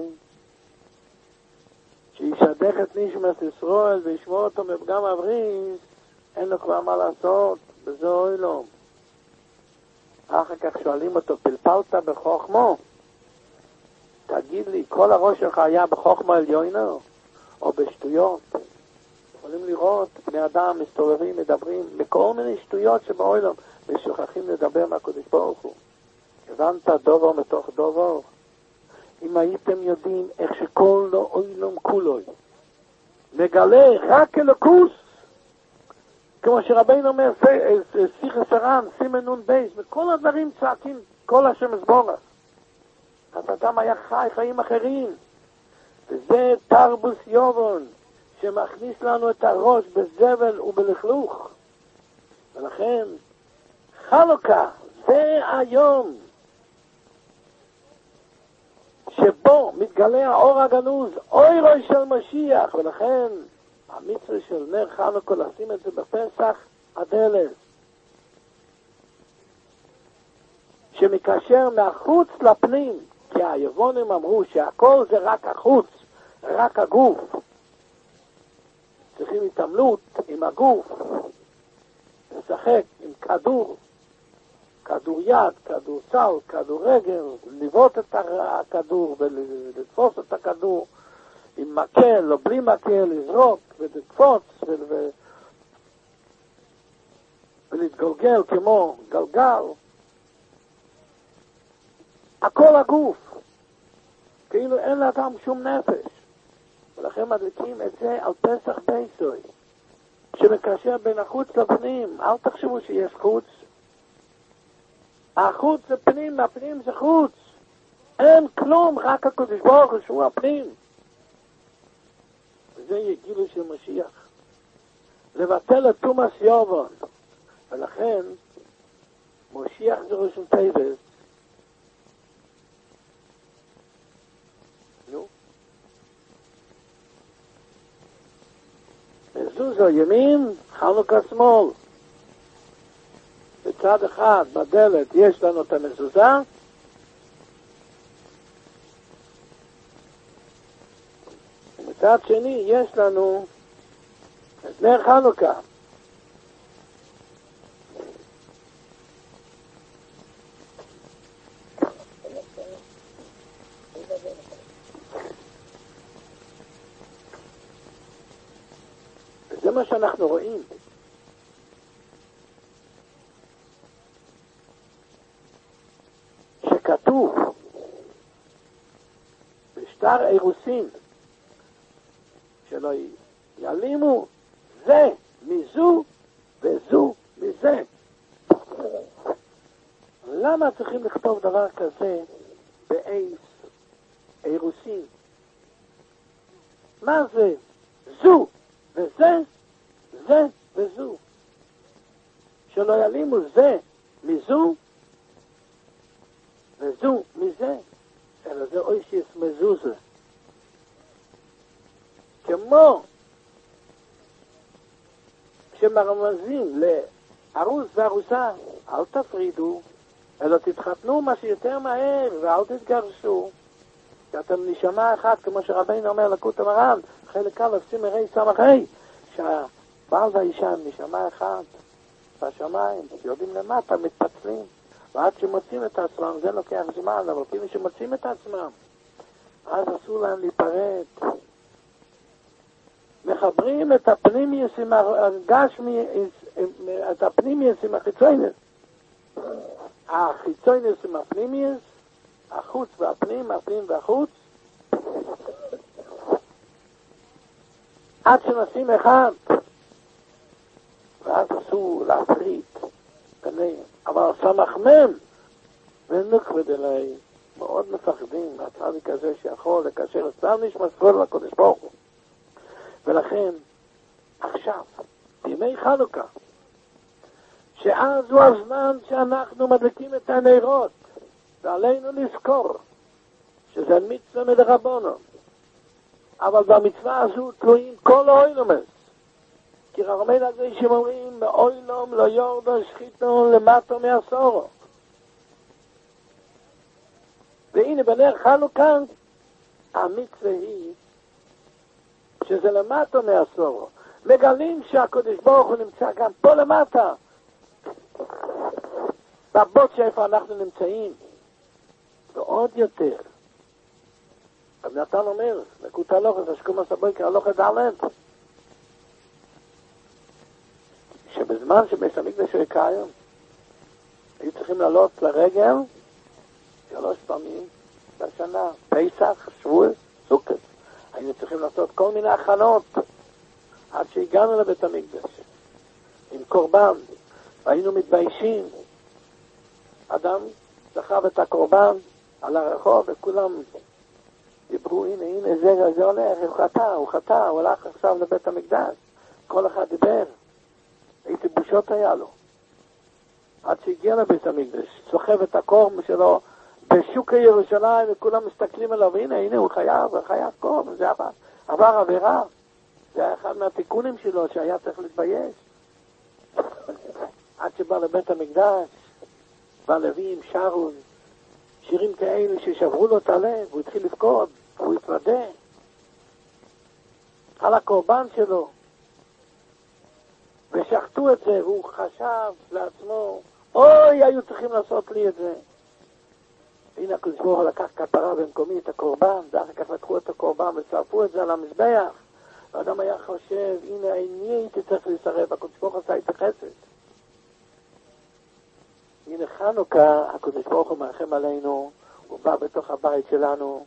שישדך את נשמת ישראל וישמור אותו מפגם הבריס, אין לו כבר מה לעשות, בזה אוי לו. אחר כך שואלים אותו, פלפלת בחוכמו? תגיד לי, כל הראש שלך היה בחוכמה עליונה או בשטויות? יכולים לראות בני אדם מסתובבים, מדברים בכל מיני שטויות שבעולם ושוכחים לדבר מהקדוש ברוך הוא. הבנת דובר מתוך דובר? אם הייתם יודעים איך שכל לא אוילום כולוי מגלה רק אלוקוס, כמו שרבינו אומר, שיחה שרן, סימן נון בייס, וכל הדברים צעקים כל השם אסבורך. אז אדם היה חי חיים אחרים, וזה תרבוס יובון שמכניס לנו את הראש בזבל ובלכלוך. ולכן חנוכה זה היום שבו מתגלה האור הגנוז, אוירוי של משיח. ולכן המצווה של נר חנוכה לשים את זה בפסח הדלת, שמקשר מהחוץ לפנים, כי היוונים אמרו שהכל זה רק החוץ, רק הגוף. צריכים התעמלות עם הגוף, לשחק עם כדור, כדור יד, כדור סל, כדור רגל, לבעוט את הכדור ולתפוס את הכדור עם מקל או בלי מקל, לזרוק ולקפוץ ולהתגלגל כמו גלגל. הכל הגוף, כאילו אין לאדם שום נפש. ולכן מדליקים את זה על פסח בייסוי, שמקשר בין החוץ לפנים. אל תחשבו שיש חוץ. החוץ זה פנים, הפנים זה חוץ. אין כלום, רק הקדוש ברוך הוא שהוא הפנים. וזה יגילו של משיח. לבטל את תומאס יובון. ולכן משיח זה ראשון טייבס. מזוזו ימין, חנוכה שמאל. בצד אחד בדלת יש לנו את המזוזה, ובצד שני יש לנו את נר חנוכה. זה מה שאנחנו רואים. שכתוב בשטר אירוסין שלא יעלימו זה מזו וזו מזה. למה צריכים לכתוב דבר כזה באירוסין? מה זה? זו וזה, זה וזו. שלא יעלימו זה מזו וזו מזה. אלא זה אוישיס מזוזה. כמו שמרמזים לארוס וארוסה, אל תפרידו, אלא תתחתנו מה שיותר מהר ואל תתגרשו. כי אתם נשמה אחת, כמו שרבינו אומר לקות המרן, חלק א' סימרי סמכי, שהבעל והאישה נשמה אחת בשמיים, יורדים למטה, מתפצלים, ועד שמוצאים את עצמם, זה לוקח זמן, אבל כאילו שמוצאים את עצמם, אז אסור להם להיפרד. מחברים את הפנימיוס עם הגשמי, את הפנימיוס עם החיצוינס. החיצוינס עם הפנימיוס, החוץ והפנים, הפנים והחוץ, עד שנשים אחד, ואז אסור להפריד ביניהם. אבל סמכמם ונוקבד אליי, מאוד מפחדים מהצדיק הזה שיכול לקשר את סתם נשמת כל לקודש ברוך הוא. ולכן, עכשיו, בימי חנוכה, שאז הוא הזמן שאנחנו מדליקים את הנרות, ועלינו לזכור שזה מצווה מדרבנן, אבל במצווה הזו תלויים כל האוילומס, כי רמי לזה שאומרים, מאוילום לא יורדו שחיתנו למטו מעשורו. והנה בנר חנוכה, המצווה היא שזה למטה מעשורו. מגלים שהקדוש ברוך הוא נמצא גם פה למטה. בבוט שאיפה אנחנו נמצאים. ועוד יותר. אז נתן אומר, לקות הלוכת, השקום הסבויקר, הלוכת דלת. שבזמן שבית המקדש הקיים, היו צריכים לעלות לרגל 3 פעמים בשנה. פסח, שבוע, סוכות. היינו צריכים לעשות כל מיני הכנות עד שהגענו לבית המקדש עם קורבן, והיינו מתביישים. אדם דחב את הקורבן על הרחוב וכולם דיברו, הנה זה הולך, הוא חטא, הוא הלך עכשיו לבית המקדש. כל אחד דיבר, איזה בושות היה לו. עד שהגיע לבית המקדש, סוחב את הקורם שלו בשוק ירושלים, וכולם מסתכלים עליו, הנה הוא חייב קורם, זה עבר עבירה. זה היה אחד מהתיקונים שלו שהיה צריך להתבייש. עד שבא לבית המקדש, והלווים שרו שירים כאלה ששברו לו את הלב, הוא התחיל לבכות, הוא התוודה על הקורבן שלו, ושחטו את זה, והוא חשב לעצמו, אוי, היו צריכים לעשות לי את זה. הנה הקדוש ברוך הוא לקח כפרה במקומי את הקורבן, ואחר כך לקחו את הקורבן ושרפו את זה על המזבח. האדם היה חושב, הנה אני הייתי צריך להישרף, הקדוש ברוך הוא עשה את החסד. הנה חנוכה, הקדוש ברוך הוא מרחם עלינו, הוא בא בתוך הבית שלנו,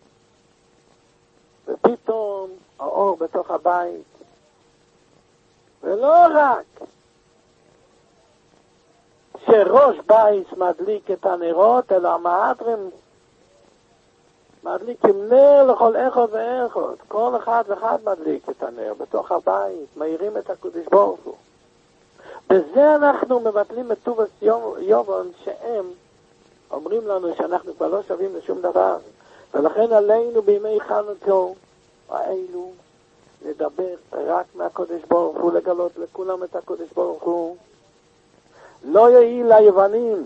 ופתאום האור בתוך הבית, ולא רק שראש בית מדליק את הנרות, אלא המהדרין מדליק עם נר לכל אחד ואחד. כל אחד ואחד מדליק את הנר בתוך הבית, מאירים את הקדוש ברוך הוא. בזה אנחנו מבטלים את טוב יובון, שהם אומרים לנו שאנחנו כבר לא שווים לשום דבר, ולכן עלינו בימי חנוכה האלו לדבר רק מהקדוש ברוך הוא, לגלות לכולם את הקדוש ברוך הוא. לא יהי ליוונים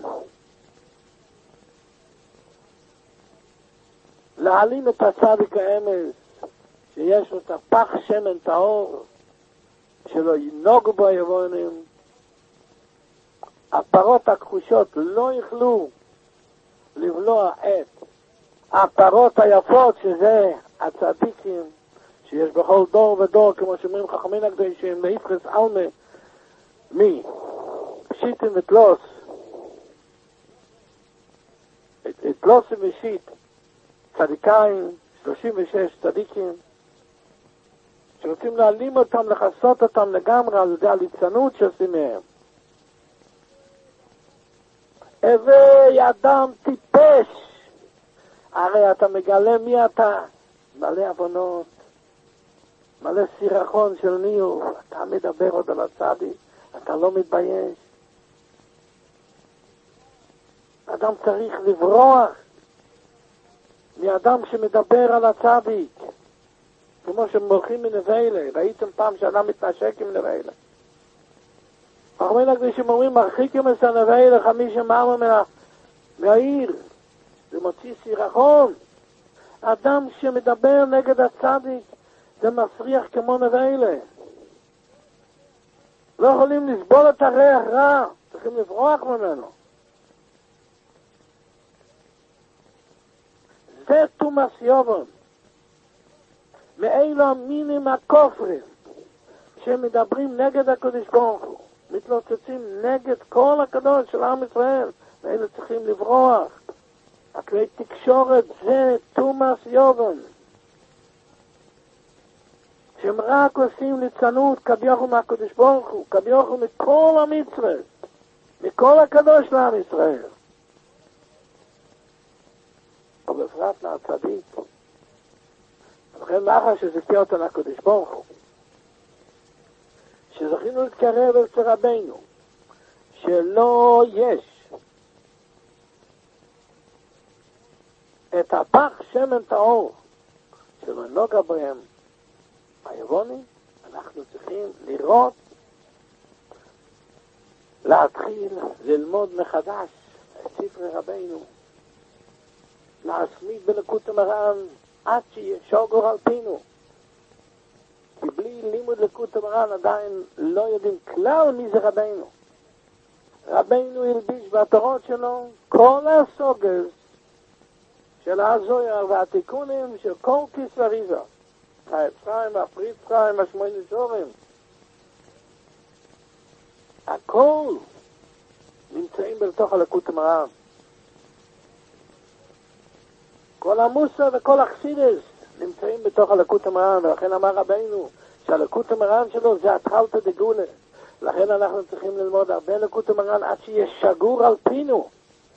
להעלים את הצדיק האמס שיש לו את הפח שמן טהור, שלא ינוגו בו היוונים. הפרות הכחושות לא יוכלו לבלוע את הפרות היפות, שזה הצדיקים שיש בכל דור ודור, כמו שאומרים חכמים הקדושים, להיפרס עלמה מי שיטים ותלוס, תלוסים ושיט, צדיקאים, 36 צדיקים, שרוצים להעלים אותם, לחסות אותם לגמרי על ידי הליצנות שעושים מהם. הווי אדם טיפש, הרי אתה מגלה מי אתה, מלא עוונות, מלא סירחון של ניאוף, אתה מדבר עוד על הצדיק, אתה לא מתבייש. אדם צריך לברוח מאדם שמדבר על הצדיק, כמו שמורחים מנבלה. ראיתם פעם שאדם מתנשק עם נבלה? אחרי הקדישים אומרים, מרחיקים את הנבלה 50 מעלות מהעיר, זה מוציא סירחון. אדם שמדבר נגד הצדיק, זה מסריח כמו נבלה. לא יכולים לסבול את הריח רע, צריכים לברוח ממנו. זה תומאס יובון. מאלו המינים הכופרים שמדברים נגד הקדוש ברוך הוא, מתלוצצים נגד כל הקדוש של עם ישראל, ואלה צריכים לברוח. הכלי תקשורת זה תומאס יובון, שהם רק עושים ליצנות כביכול מהקדוש ברוך הוא, כביכול מכל המצוות, מכל הקדוש לעם ישראל, ובפרט מהצדיק. לכן מאחר שזכיר אותנו הקדוש ברוך הוא, שזכינו להתקרב אצל רבינו, שלא יש את הפח שמן טהור שלא נוגע בהם היבונים, אנחנו צריכים לראות, להתחיל ללמוד מחדש את ספרי רבינו, להסמיד בלקוט המרן עד שיהיה שוגר על פינו. כי בלי לימוד לקוט המרן עדיין לא יודעים כלל מי זה רבינו. רבינו ילביש בתורות שלו כל הסוגז של הזויר והתיקונים של כל כיס וריזה, האפסיים, הפריציים, השמונה שורים, הכל נמצאים בתוך הלקוט המרן. כל המוסר וכל החסידס נמצאים בתוך הלקוט המרן, ולכן אמר רבינו שהלקוט המרן שלו זה התחלתא דגאולה. לכן אנחנו צריכים ללמוד הרבה לקוט המרן עד שיהיה שגור על פינו,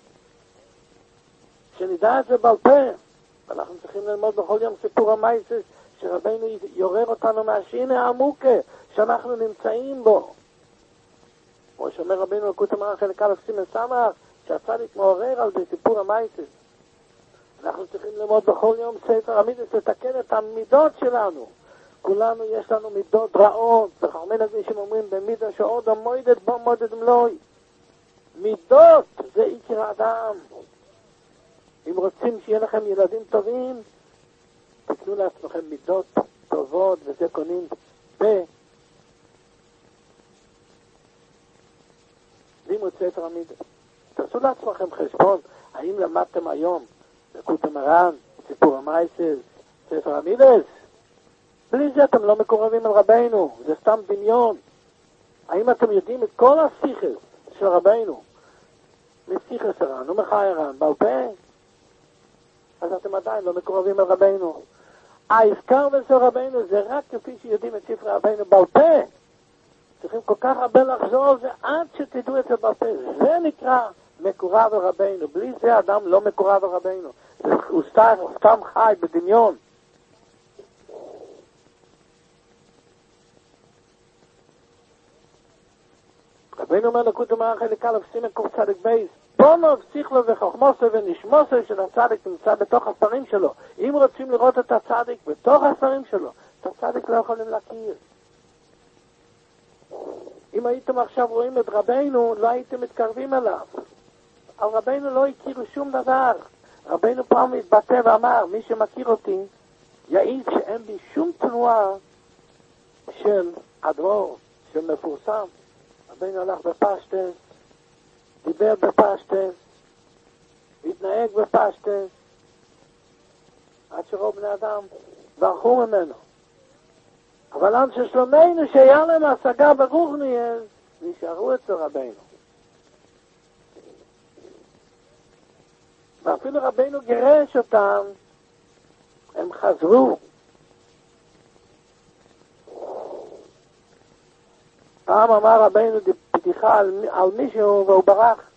שנדע את זה בעל פה. אנחנו צריכים ללמוד בכל יום סיפור המייסס, שרבינו יורר אותנו מהשינה העמוקה שאנחנו נמצאים בו. כמו שאומר רבינו לקוט המרן חלק א' סימן סמך, שהצדיק מעורר על זה סיפור המייסס. אנחנו צריכים ללמוד בכל יום ספר המידות, לתקן את המידות שלנו. כולנו יש לנו מידות רעות, וחכמי הקדישים אומרים במידה שעוד המועדת בו מועדת מלואי. מידות זה עיקר האדם. אם רוצים שיהיה לכם ילדים טובים, תקנו לעצמכם מידות טובות, וזה קונים לימוד ספר המידות. תעשו לעצמכם חשבון, האם למדתם היום לקוט המרן, סיפור המייסס, ספר המידות? בלי זה אתם לא מקורבים על רבינו, זה סתם דמיון. האם אתם יודעים את כל השיחס של רבינו, משיחס הר"ן ומחי הר"ן, בעל פה? אז אתם עדיין לא מקורבים על רבינו. העיקר של רבינו זה רק כפי שיודעים את ספרי רבינו בעל פה. צריכים כל כך הרבה לחזור על זה עד שתדעו את זה בעל פה. זה נקרא מקורב על רבינו. בלי זה אדם לא מקורב על רבינו. הוא סתם חי בדמיון. רבינו אומר לקוט המרן חלק א' סימן קצ"ב, בונוב שכלו וחוכמוסו ונשמוסו של הצדיק נמצא בתוך הספרים שלו. אם רוצים לראות את הצדיק בתוך הספרים שלו, את הצדיק לא יכולים להכיר. אם הייתם עכשיו רואים את רבינו, לא הייתם מתקרבים אליו. על רבינו לא הכירו שום דבר. רבינו פעם התבטא ואמר, מי שמכיר אותי יעיד שאין בי שום תנועה של אדמו"ר, של מפורסם. רבינו הלך בפשטס, דיבר בפשטס, התנהג בפשטס, עד שרוב בני אדם ברחו ממנו. אבל אנשי שלומנו שהיה להם השגה ברוחניאל, נשארו אצל רבינו. ואפילו רבינו גירש אותם, הם חזרו. פעם אמר רבינו בדיחה על מישהו והוא ברח.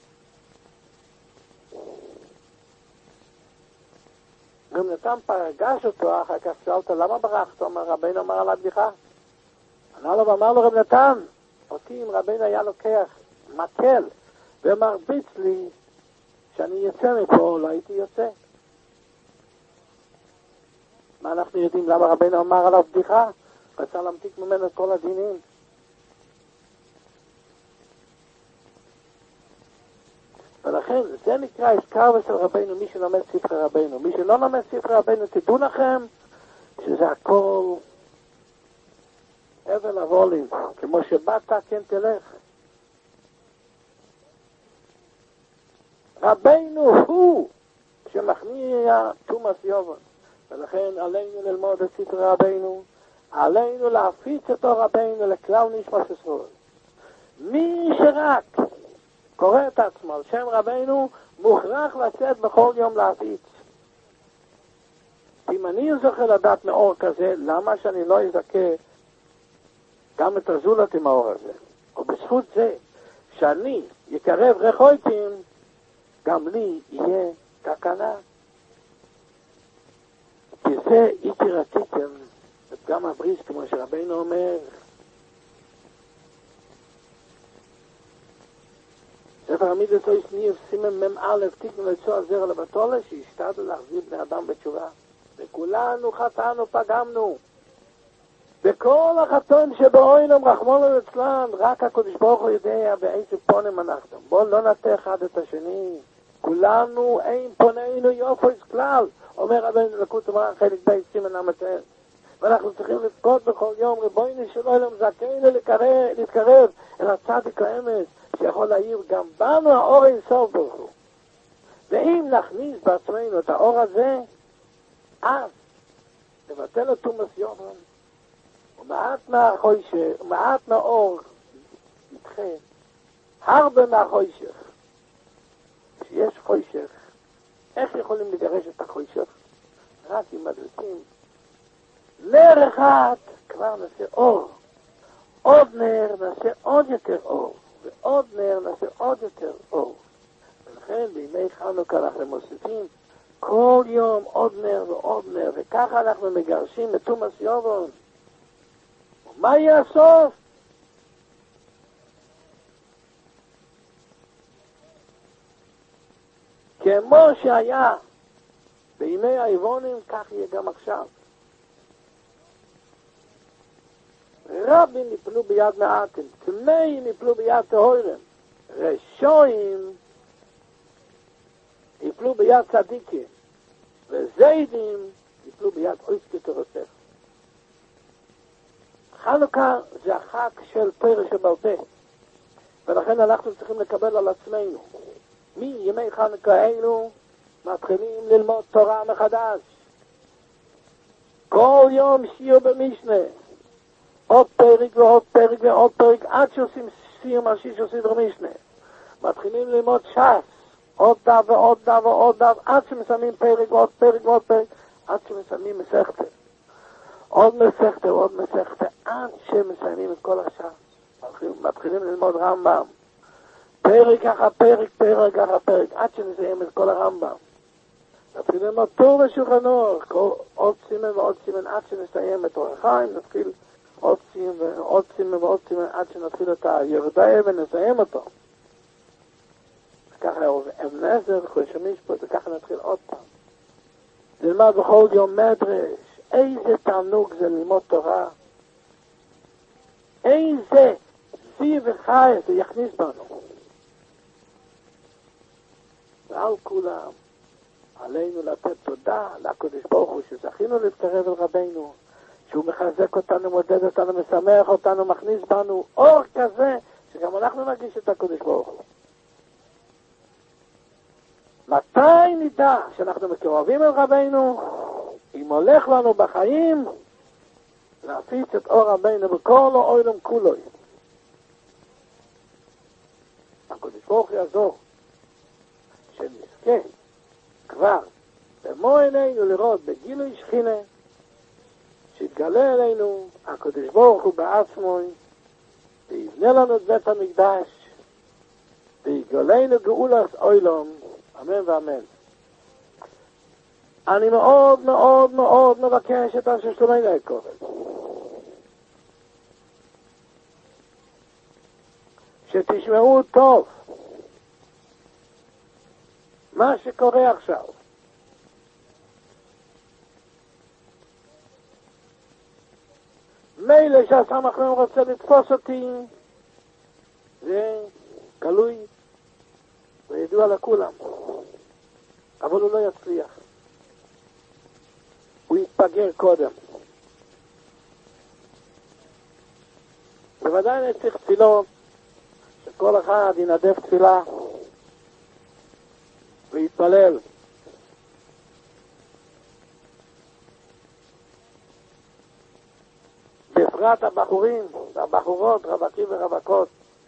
גם נתן פגש אותו, אחר כך שאלת למה ברחת? רבינו אמר על הבדיחה. אמר לו רב נתן, אותי אם רבינו היה לוקח מקל ומרביץ לי, שאני יוצא מפה, לא הייתי יוצא. מה אנחנו יודעים? למה רבנו אמר עליו בדיחה? רצה להמתיק ממנו את כל הדינים. ולכן זה נקרא עסקר של רבנו, מי שלומד ספרי רבנו. מי שלא לומד ספרי רבנו, תדעו לכם שזה הכל אבל הבולים, כמו שבאת כן תלך. רבנו הוא שמכניע תומאס יובן, ולכן עלינו ללמוד את ספרי רבנו, עלינו להפיץ אותו רבנו לכלל נשמת ישראל. מי שרק קורא את עצמו על שם רבנו, מוכרח לצאת בכל יום להפיץ. אם אני זוכה לדעת מאור כזה, למה שאני לא אזכה גם את הזולת עם האור הזה? ובזכות זה שאני יקרב רחוקים, גם לי יהיה תקנה. כי זה איתי רציתם, גם הבריס, כמו שרבנו אומר, ספר המידות לא יסניף, סימן מ"א, תיקנו לצוע זרע לבטולה, שישתדלו להחזיר בני אדם בתשובה. וכולנו חטאנו, פגמנו. וכל החטאים שבאוינם רחמנו אצלם, רק הקדוש ברוך הוא יודע באיזה פונים אנחנו. בואו לא נטה אחד את השני. כולנו אין פוננו יופויס כלל, אומר רבנו לקוט אמר חלק בית סימן המתאר. ואנחנו צריכים לבכות בכל יום, ריבונו של עולם זכינו להתקרב אל הצדיק האמת, שיכול להאיר גם בנו האור אינסוף ברוך הוא. ואם נכניס בעצמנו את האור הזה, אז נבטל את תומאס יובן, ומעט מהחושך, מעט מהאור ידחה, הרבה מהחושך. כשיש חושך, איך יכולים לגרש את החושך? רק אם מדליקים נר אחד, כבר נעשה אור. עוד נר נעשה עוד יותר אור, ועוד נר נעשה עוד יותר אור. ולכן בימי חנוכה אנחנו מוסיפים כל יום עוד נר ועוד נר, וככה אנחנו מגרשים את תומאס יובן. ומה יהיה הסוף? כמו שהיה בימי היוונים, כך יהיה גם עכשיו. רבים ניפלו ביד מעטים, טמאים ניפלו ביד טהורים, רשועים ניפלו ביד צדיקים, וזיידים ניפלו ביד אויסקי תורתך. חנוכה זה החג של פרש שבעל פה, ולכן אנחנו צריכים לקבל על עצמנו. מימי חנוכה אלו מתחילים ללמוד תורה מחדש. כל יום שיעור במשנה, עוד פרק ועוד פרק ועוד פרק, עד שעושים סיום השיש של סדרה משנה. מתחילים ללמוד ש"ס, עוד דף ועוד דף ועוד דף, עד שמסיימים פרק ועוד פרק ועוד פרק, עד שמסיימים מסכתא. עוד מסכתא ועוד מסכתא, עד שמסיימים את כל הש"ס. מתחילים ללמוד רמב"ם. פרק אחר פרק, פרק אחר פרק, עד שנסיים את כל הרמב"ם. מתחילים ללמוד טור ושולחן אורך, עוד סימן ועוד סימן, עד שנסיים את אור החיים, נתחיל עוד סימן ועוד סימן ועוד סימן, עד שנתחיל את הירדאי ונסיים אותו. וככה אבן עזר, חודש המשפט, וככה נתחיל עוד פעם. נלמד בכל יום מדרש. איזה תענוג זה ללמוד תורה. איזה שיא וחי זה יכניס בנו. ועל כולם, עלינו לתת תודה לקדוש ברוך הוא שזכינו להתקרב אל רבנו, שהוא מחזק אותנו, מודד אותנו, משמח אותנו, מכניס בנו אור כזה, שגם אנחנו נרגיש את הקדוש ברוך הוא. מתי נדע שאנחנו מקרבים אל רבנו? אם הולך לנו בחיים, להפיץ את אור רבנו בכל העולם כולו. הקדוש ברוך הוא יעזור, שנזכה כבר במו עינינו לראות בגילוי שכינה, שיתגלה אלינו הקדוש ברוך הוא בעצמו, ויבנה לנו את בית המקדש, ויגלנו גאולת עולם, אמן ואמן. אני מאוד מאוד מאוד מבקש את אנשי שלומנו היקרים, שתשמעו טוב מה שקורה עכשיו. מילא שהסמכם רוצה לתפוס אותי, זה גלוי וידוע לכולם, אבל הוא לא יצליח, הוא יתפגר קודם. בוודאי אני צריך תפילות, שכל אחד ינדב תפילה ויתפלל. בפרט הבחורים והבחורות, רווקים ורווקות,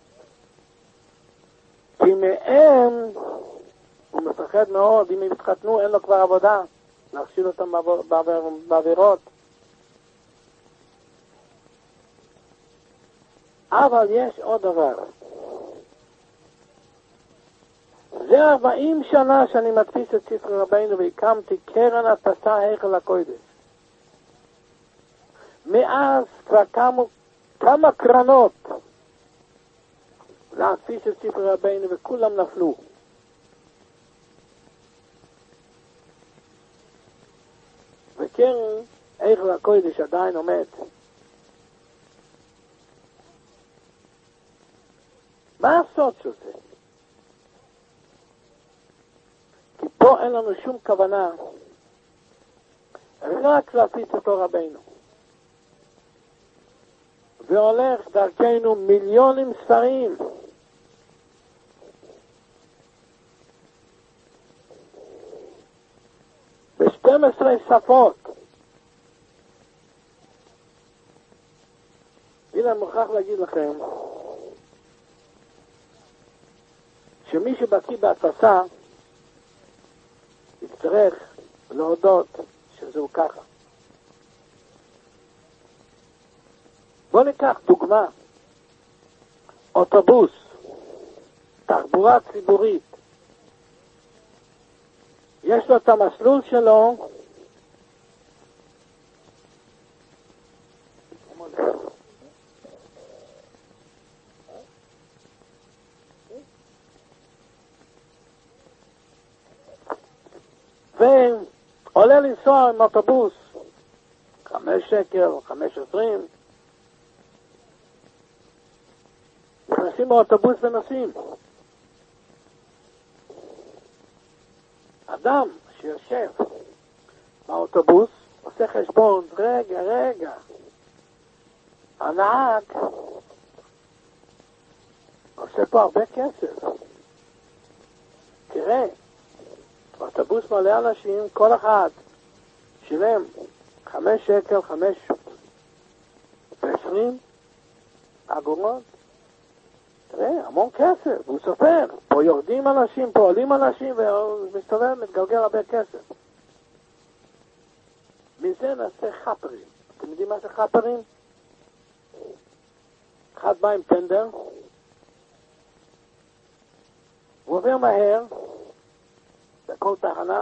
כי מהם הוא מפחד מאוד, אם הם יתחתנו אין לו כבר עבודה, להכשיל אותם בעבירות. אבל יש עוד דבר. זה 40 שנה שאני מדפיס את ספר רבינו והקמתי קרן הדפסה היכל הקודש. מאז כבר כמה קרנות להדפיס את ספר רבינו וכולם נפלו. וקרן היכל הקודש עדיין עומד. מה הסוד של זה? כי פה אין לנו שום כוונה רק להפיץ אותו רבינו. והולך דרכנו מיליונים ספרים. ב-12 שפות. הנה אני מוכרח להגיד לכם שמי שבקיא בהדפסה יצטרך להודות שזהו ככה. בוא ניקח דוגמה, אוטובוס, תחבורה ציבורית, יש לו את המסלול שלו, ועולה לנסוע עם אוטובוס 5 שקל, 5.20, נכנסים באוטובוס ונוסעים. אדם שיושב באוטובוס עושה חשבון, רגע, הנהג עושה פה הרבה כסף. תראה, באוטובוס מלא אנשים, כל אחד שילם 5 שקל, 5.20 אגורות. תראה, המון כסף, והוא סופר. פה יורדים אנשים, פה עולים אנשים, ומסתובב, מתגלגל הרבה כסף. מזה נעשה חפרים. אתם יודעים מה זה חפרים? אחד בא עם טנדר, הוא עובר מהר, בכל תחנה,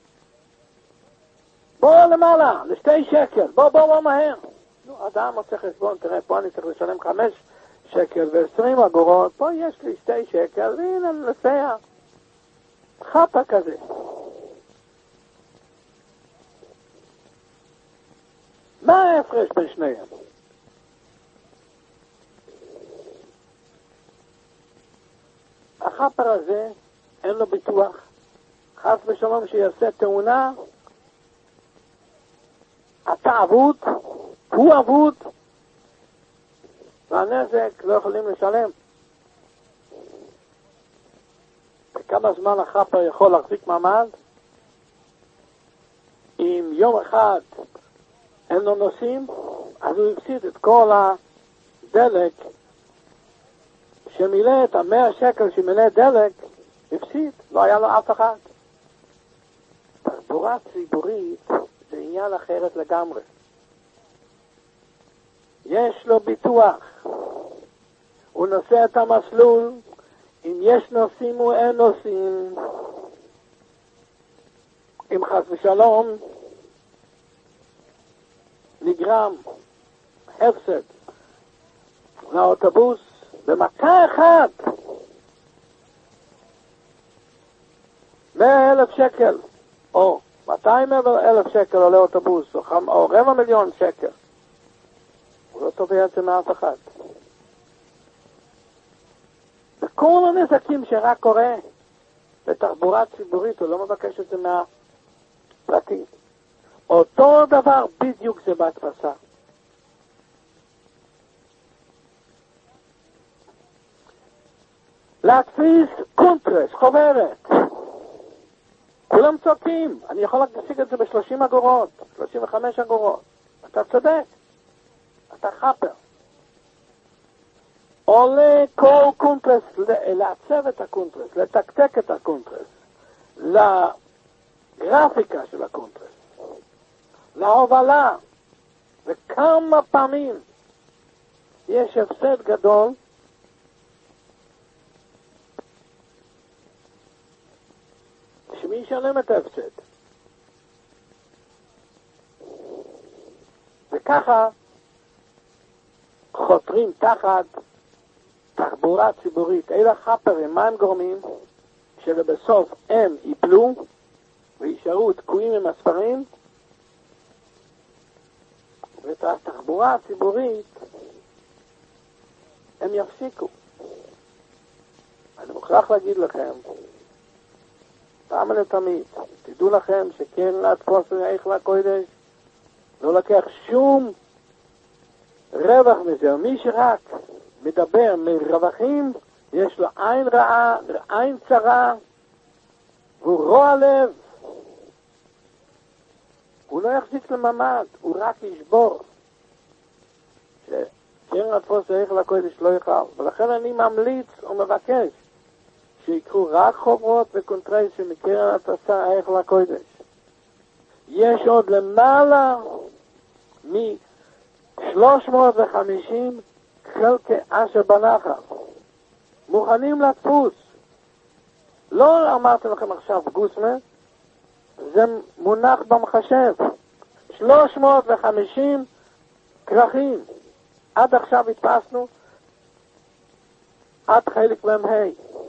בוא למעלה, ל2 שקל, בוא מהר. אדם עושה חשבון, תראה, פה אני צריך לשלם 5 שקל ו20 אגורות, פה יש לי 2 שקל, והנה נסע. חפה כזה. מה ההפרש בין שניהם? החפר הזה אין לו ביטוח, חס ושלום שיעשה תאונה, אתה אבוד, הוא אבוד, והנזק לא יכולים לשלם. וכמה זמן החפר יכול להחזיק מעמד? אם יום אחד אין לו נוסעים, אז הוא הפסיד את כל הדלק שמילא, את 100 שקל שמילא דלק, הפסיד, לא היה לו אף אחד. תחבורה ציבורית זה עניין אחרת לגמרי. יש לו ביטוח, הוא נוסע את המסלול, אם יש נוסעים או אין נוסעים, אם חס ושלום נגרם הפסד לאוטובוס במכה אחת 100,000 שקל או 200,000 שקל עולה אוטובוס או 250,000 שקל, הוא לא תובע את זה מאף אחד. וכל הנזקים שרק קורה בתחבורה ציבורית, הוא לא מבקש את זה מהפרטי. אותו דבר בדיוק זה בהדפסה. להדפיס קונטרס, חוברת. כולם צועקים, אני יכול להשיג את זה ב-30 אגורות, 35 אגורות. אתה צודק, אתה חפר. עולה כל קונטרס, לעצב את הקונטרס, לתקתק את הקונטרס, לגרפיקה של הקונטרס, להובלה, וכמה פעמים יש הפסד גדול שמי ישלם את ההפסד. וככה חותרים תחת תחבורה ציבורית. אלה חפרים, מה הם גורמים? שבסוף הם ייפלו וישארו תקועים עם הספרים, ואת התחבורה הציבורית הם יפסיקו. אני מוכרח להגיד לכם, פעם ולתמיד, תדעו לכם שכן להדפוס איך לקודש לא לקח שום רווח מזה. מי שרק מדבר מרווחים, יש לו עין רעה, עין צרה, והוא רוע לב. הוא לא יחזיק לממד, הוא רק ישבור. שכן להדפוס איך לקודש לא יוכל. ולכן אני ממליץ ומבקש שיקחו רק חוברות וקונטרסים מקרן ההדפסה איך לקודש. יש עוד למעלה מ-350 חלקי אשר בנחל מוכנים לדפוס. לא אמרתי לכם עכשיו גוסמה, זה מונח במחשב. 350 כרכים. עד עכשיו הדפסנו עד חלק למהי.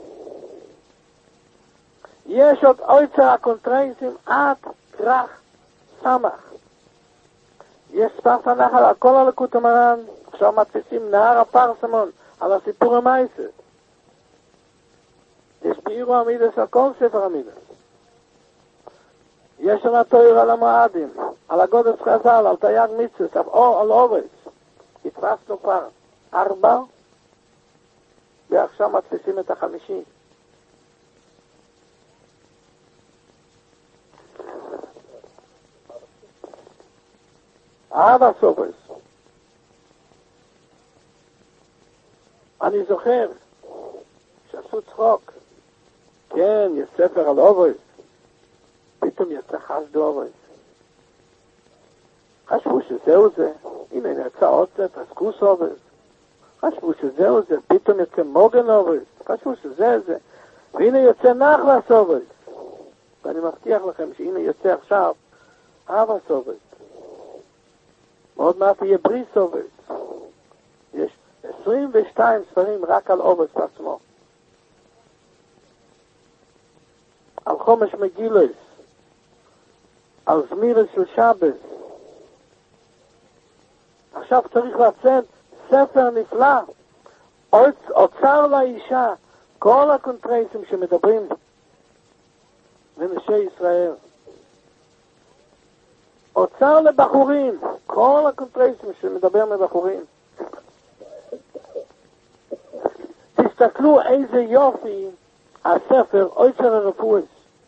יש עוד עוצר הקונטרסים עד כרך סמך. יש ספס הנחל על כל הלקות המרן. עכשיו מדפיסים נהר הפרסמון על הסיפור המייסר. יש בירו המידס על כל ספר המידס. יש על התויר על המועדים, על הגודס חז"ל, על תייג מצווה, על עובס. התפסנו כבר 4, ועכשיו מדפיסים את 5. אהבה סובס. אני זוכר שעשו צחוק. כן, יש ספר על אובס. פתאום יצא חסד אובס. חשבו שזהו זה. הנה יצא עוד ספר, סקוס אובס. חשבו שזהו זה. פתאום יצא מוגן אובס. חשבו שזה זה. והנה יוצא נחלס אובס. ואני מבטיח לכם שהנה יוצא עכשיו אהבה סובס. מאוד מעט יהיה בריס אובס. יש 22 ספרים רק על אובס בעצמו. על חומש מגילוס. על זמירס של שבס. עכשיו צריך לצאת ספר נפלא. אוצר לאישה. כל הקונטרסים שמדברים לנשי ישראל. אוצר לבחורים. כל הקונטרסים שמדבר מבחורים. תסתכלו איזה יופי הספר אוצר הרפואס.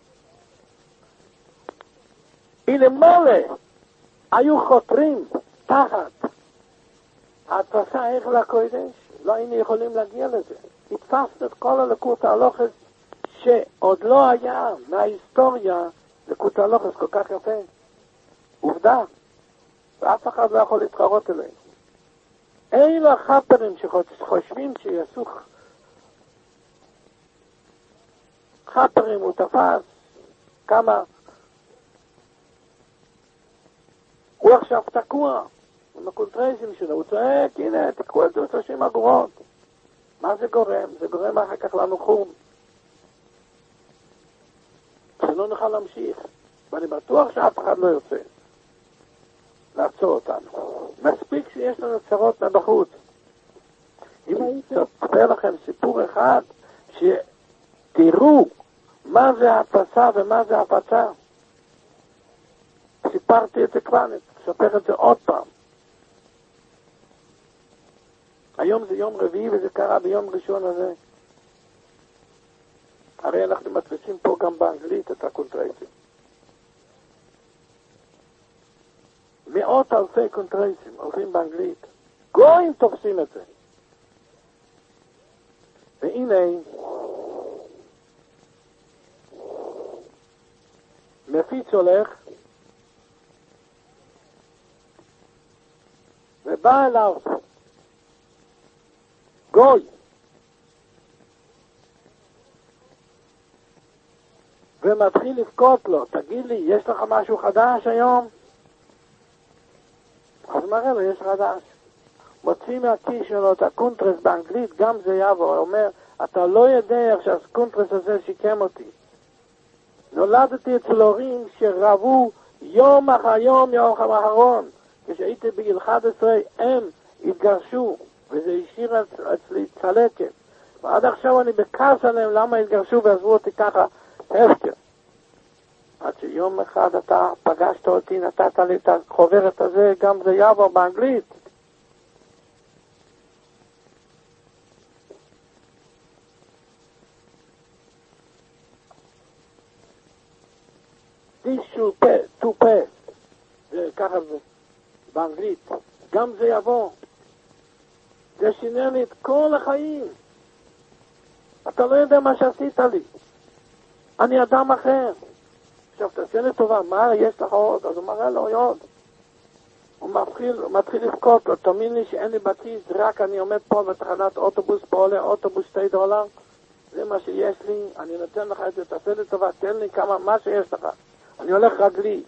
אילמולה היו חותרים תחת ההדפסה איך לקודש, לא היינו יכולים להגיע לזה. התפסנו את כל הלקות ההלוכס שעוד לא היה מההיסטוריה לקות ההלוכס כל כך יפה. עובדה, ואף אחד לא יכול להתחרות אליהם. אלה החפרים שחושבים שיעשו חפרים, הוא תפס כמה, הוא עכשיו תקוע עם הקונטרסים שלו, הוא צועק, הנה, תקעו את זה 30 אגורות. מה זה גורם? זה גורם אחר כך לנו חום. שלא נוכל להמשיך. ואני בטוח שאף אחד לא יוצא לעצור אותנו. מספיק שיש לנו צרות מבחוץ. אם הייתי אספר לכם סיפור אחד, שתראו מה זה התסה ומה זה הפצה. סיפרתי את זה כבר, אני אספר את זה עוד פעם. היום זה יום רביעי וזה קרה ביום ראשון הזה. הרי אנחנו מדפיסים פה גם באנגלית את הקונטרייסים. מאות אלפי קונטרייסים הולכים באנגלית. גויים תופסים את זה. והנה, מפיץ הולך, ובא אליו גוי, ומתחיל לבכות לו, תגיד לי, יש לך משהו חדש היום? אז מראה לו, יש חדש. מוציא מהכיס שלו את הקונטרס באנגלית, גם זה יבוא, אומר, אתה לא יודע שהקונטרס הזה שיקם אותי. נולדתי אצל הורים שרבו יום אחר יום, יום אחרון. כשהייתי בגיל 11, הם התגרשו, וזה השאיר אצלי צלקת. ועד עכשיו אני בכעס עליהם למה התגרשו ועזבו אותי ככה הפקר. עד שיום אחד אתה פגשת אותי, נתת לי את החוברת הזה, גם זה יבוא באנגלית. to pass, זה ככה זה באנגלית, גם זה יבוא. זה שינה לי את כל החיים. אתה לא יודע מה שעשית לי. אני אדם אחר. עכשיו תעשה לי טובה, מה יש לך עוד? אז הוא מראה לו עוד. הוא מתחיל לבכות לו, תאמין לי שאין לי בכיס, רק אני עומד פה בתחנת אוטובוס, פה עולה אוטובוס $2, זה מה שיש לי, אני נותן לך את זה, תעשה לי טובה, תן לי כמה, מה שיש לך. אני הולך רגלי.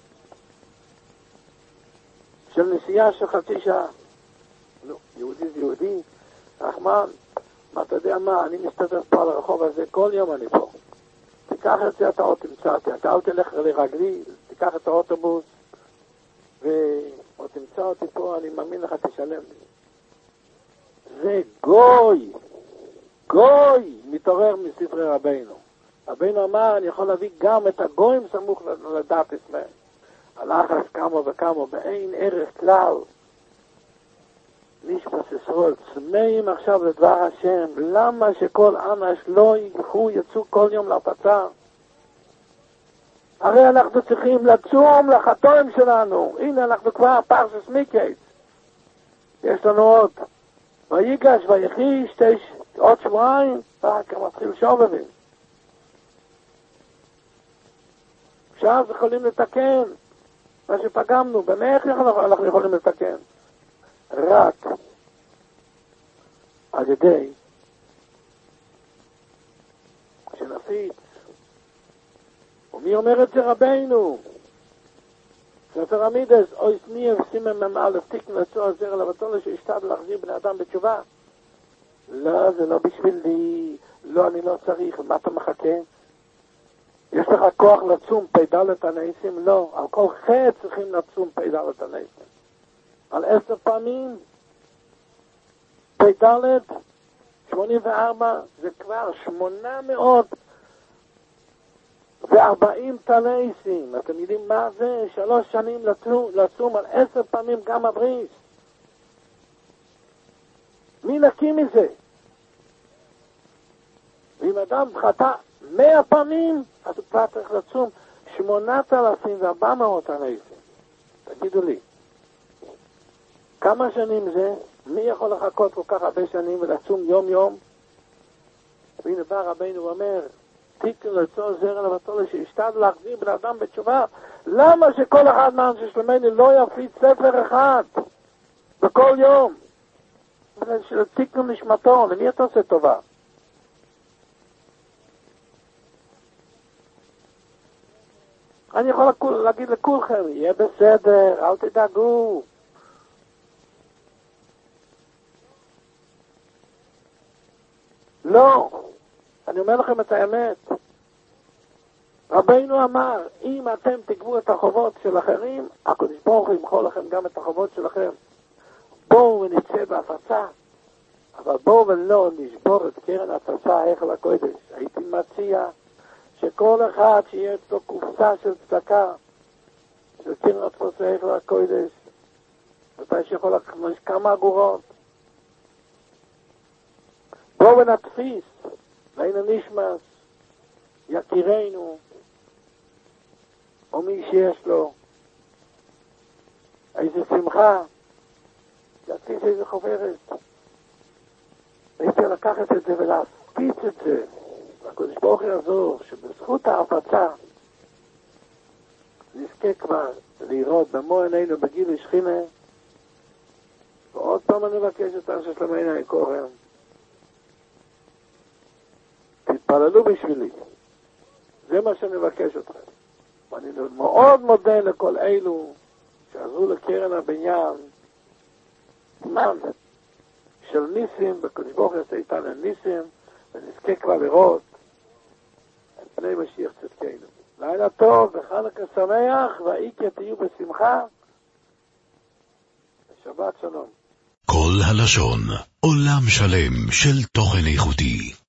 של נסיעה של חצי שעה. לא, יהודי זה יהודי. רחמן, מה אתה יודע מה, אני מסתדר פה על הרחוב הזה, כל יום אני פה. תיקח את זה, אתה עוד תמצא אותי. אתה עוד תלך לרגלי, תיקח את האוטובוס, ועוד תמצא אותי פה, אני מאמין לך, תשלם לי. זה גוי. גוי מתעורר מספרי רבינו. רבינו אמר, אני יכול להביא גם את הגויים סמוך לדת ישראל. הלך אז כמה וכמה, באין ערך כלל. נשפס ישראל, צמאים עכשיו לדבר השם. למה שכל אנש לא יצאו כל יום להפצה? הרי אנחנו צריכים לצום לחתום שלנו. הנה אנחנו כבר פרשס מיקייס. יש לנו עוד. ויגש ויחיש, עוד שבועיים, רק מתחיל שובבים. עכשיו יכולים לתקן מה שפגמנו. במאיך אנחנו יכולים לתקן? רק על ידי שנפיץ. ומי אומר את זה? רבינו. ספר המידס, אוי סמיה וסימן ממאלף תיקן לצוע זרע לבטולה שהשתד להחזיר בני אדם בתשובה. לא, זה לא בשבילי. לא, אני לא צריך. מה אתה מחכה? יש לך כוח לצום פ"ד הניסים? לא. על כל חטא צריכים לצום פ"ד הניסים. על 10 פעמים פ"ד 84 זה כבר 840 תניסים. אתם יודעים מה זה? 3 שנים לצום על 10 פעמים גם הבריס. מי נקי מזה? ואם אדם חטא 100 פעמים, אז הוא כבר צריך לצום 8,400 תניסים. תגידו לי, כמה שנים זה? מי יכול לחכות כל כך הרבה שנים ולצום יום יום? והנה בא רבינו ואומר, תיקן לצוע זרע לבטולה שהשתד להחזיר בן אדם בתשובה. למה שכל אחד מאנשי שלמנו לא יפיץ ספר אחד בכל יום? תיקן נשמתו, למי אתה עושה טובה? אני יכול להגיד לכולכם, יהיה בסדר, אל תדאגו. לא, אני אומר לכם את האמת. רבינו אמר, אם אתם תגבו את החובות של אחרים, הקדוש ברוך הוא ימחול לכם גם את החובות שלכם. בואו ונצא בהפצה, אבל בואו ולא נשבור את קרן התפצה היכל הקודש. הייתי מציע שכל אחד שיהיה אצלו קופסה של צדקה, של קרן התפצה היכל הקודש, מתי שיכול להכניס כמה אגורות. בואו ונתפיס, והנה נשמס, יקירנו, או מי שיש לו איזה שמחה, יתפיס איזה חוברת. הייתי לקחת את זה ולהפיץ את זה. והקדוש ברוך הוא יעזור שבזכות ההפצה נזכה כבר לראות במו עינינו בגיל שכינה. ועוד פעם אני מבקש את אנשי שלמנו היקורם, תתפללו בשבילי, זה מה שאני מבקש אתכם. ואני מאוד מודה לכל אלו שעזרו לקרן הבניין זמן של ניסים, בקדוש ברוך הוא יעשה איתנו ניסים, ונזכה כבר לראות את פני משיח צדקנו. לילה טוב וחנוכה שמח, והאיקה תהיו בשמחה, ושבת שלום. כל הלשון, עולם שלם של תוכן איכותי.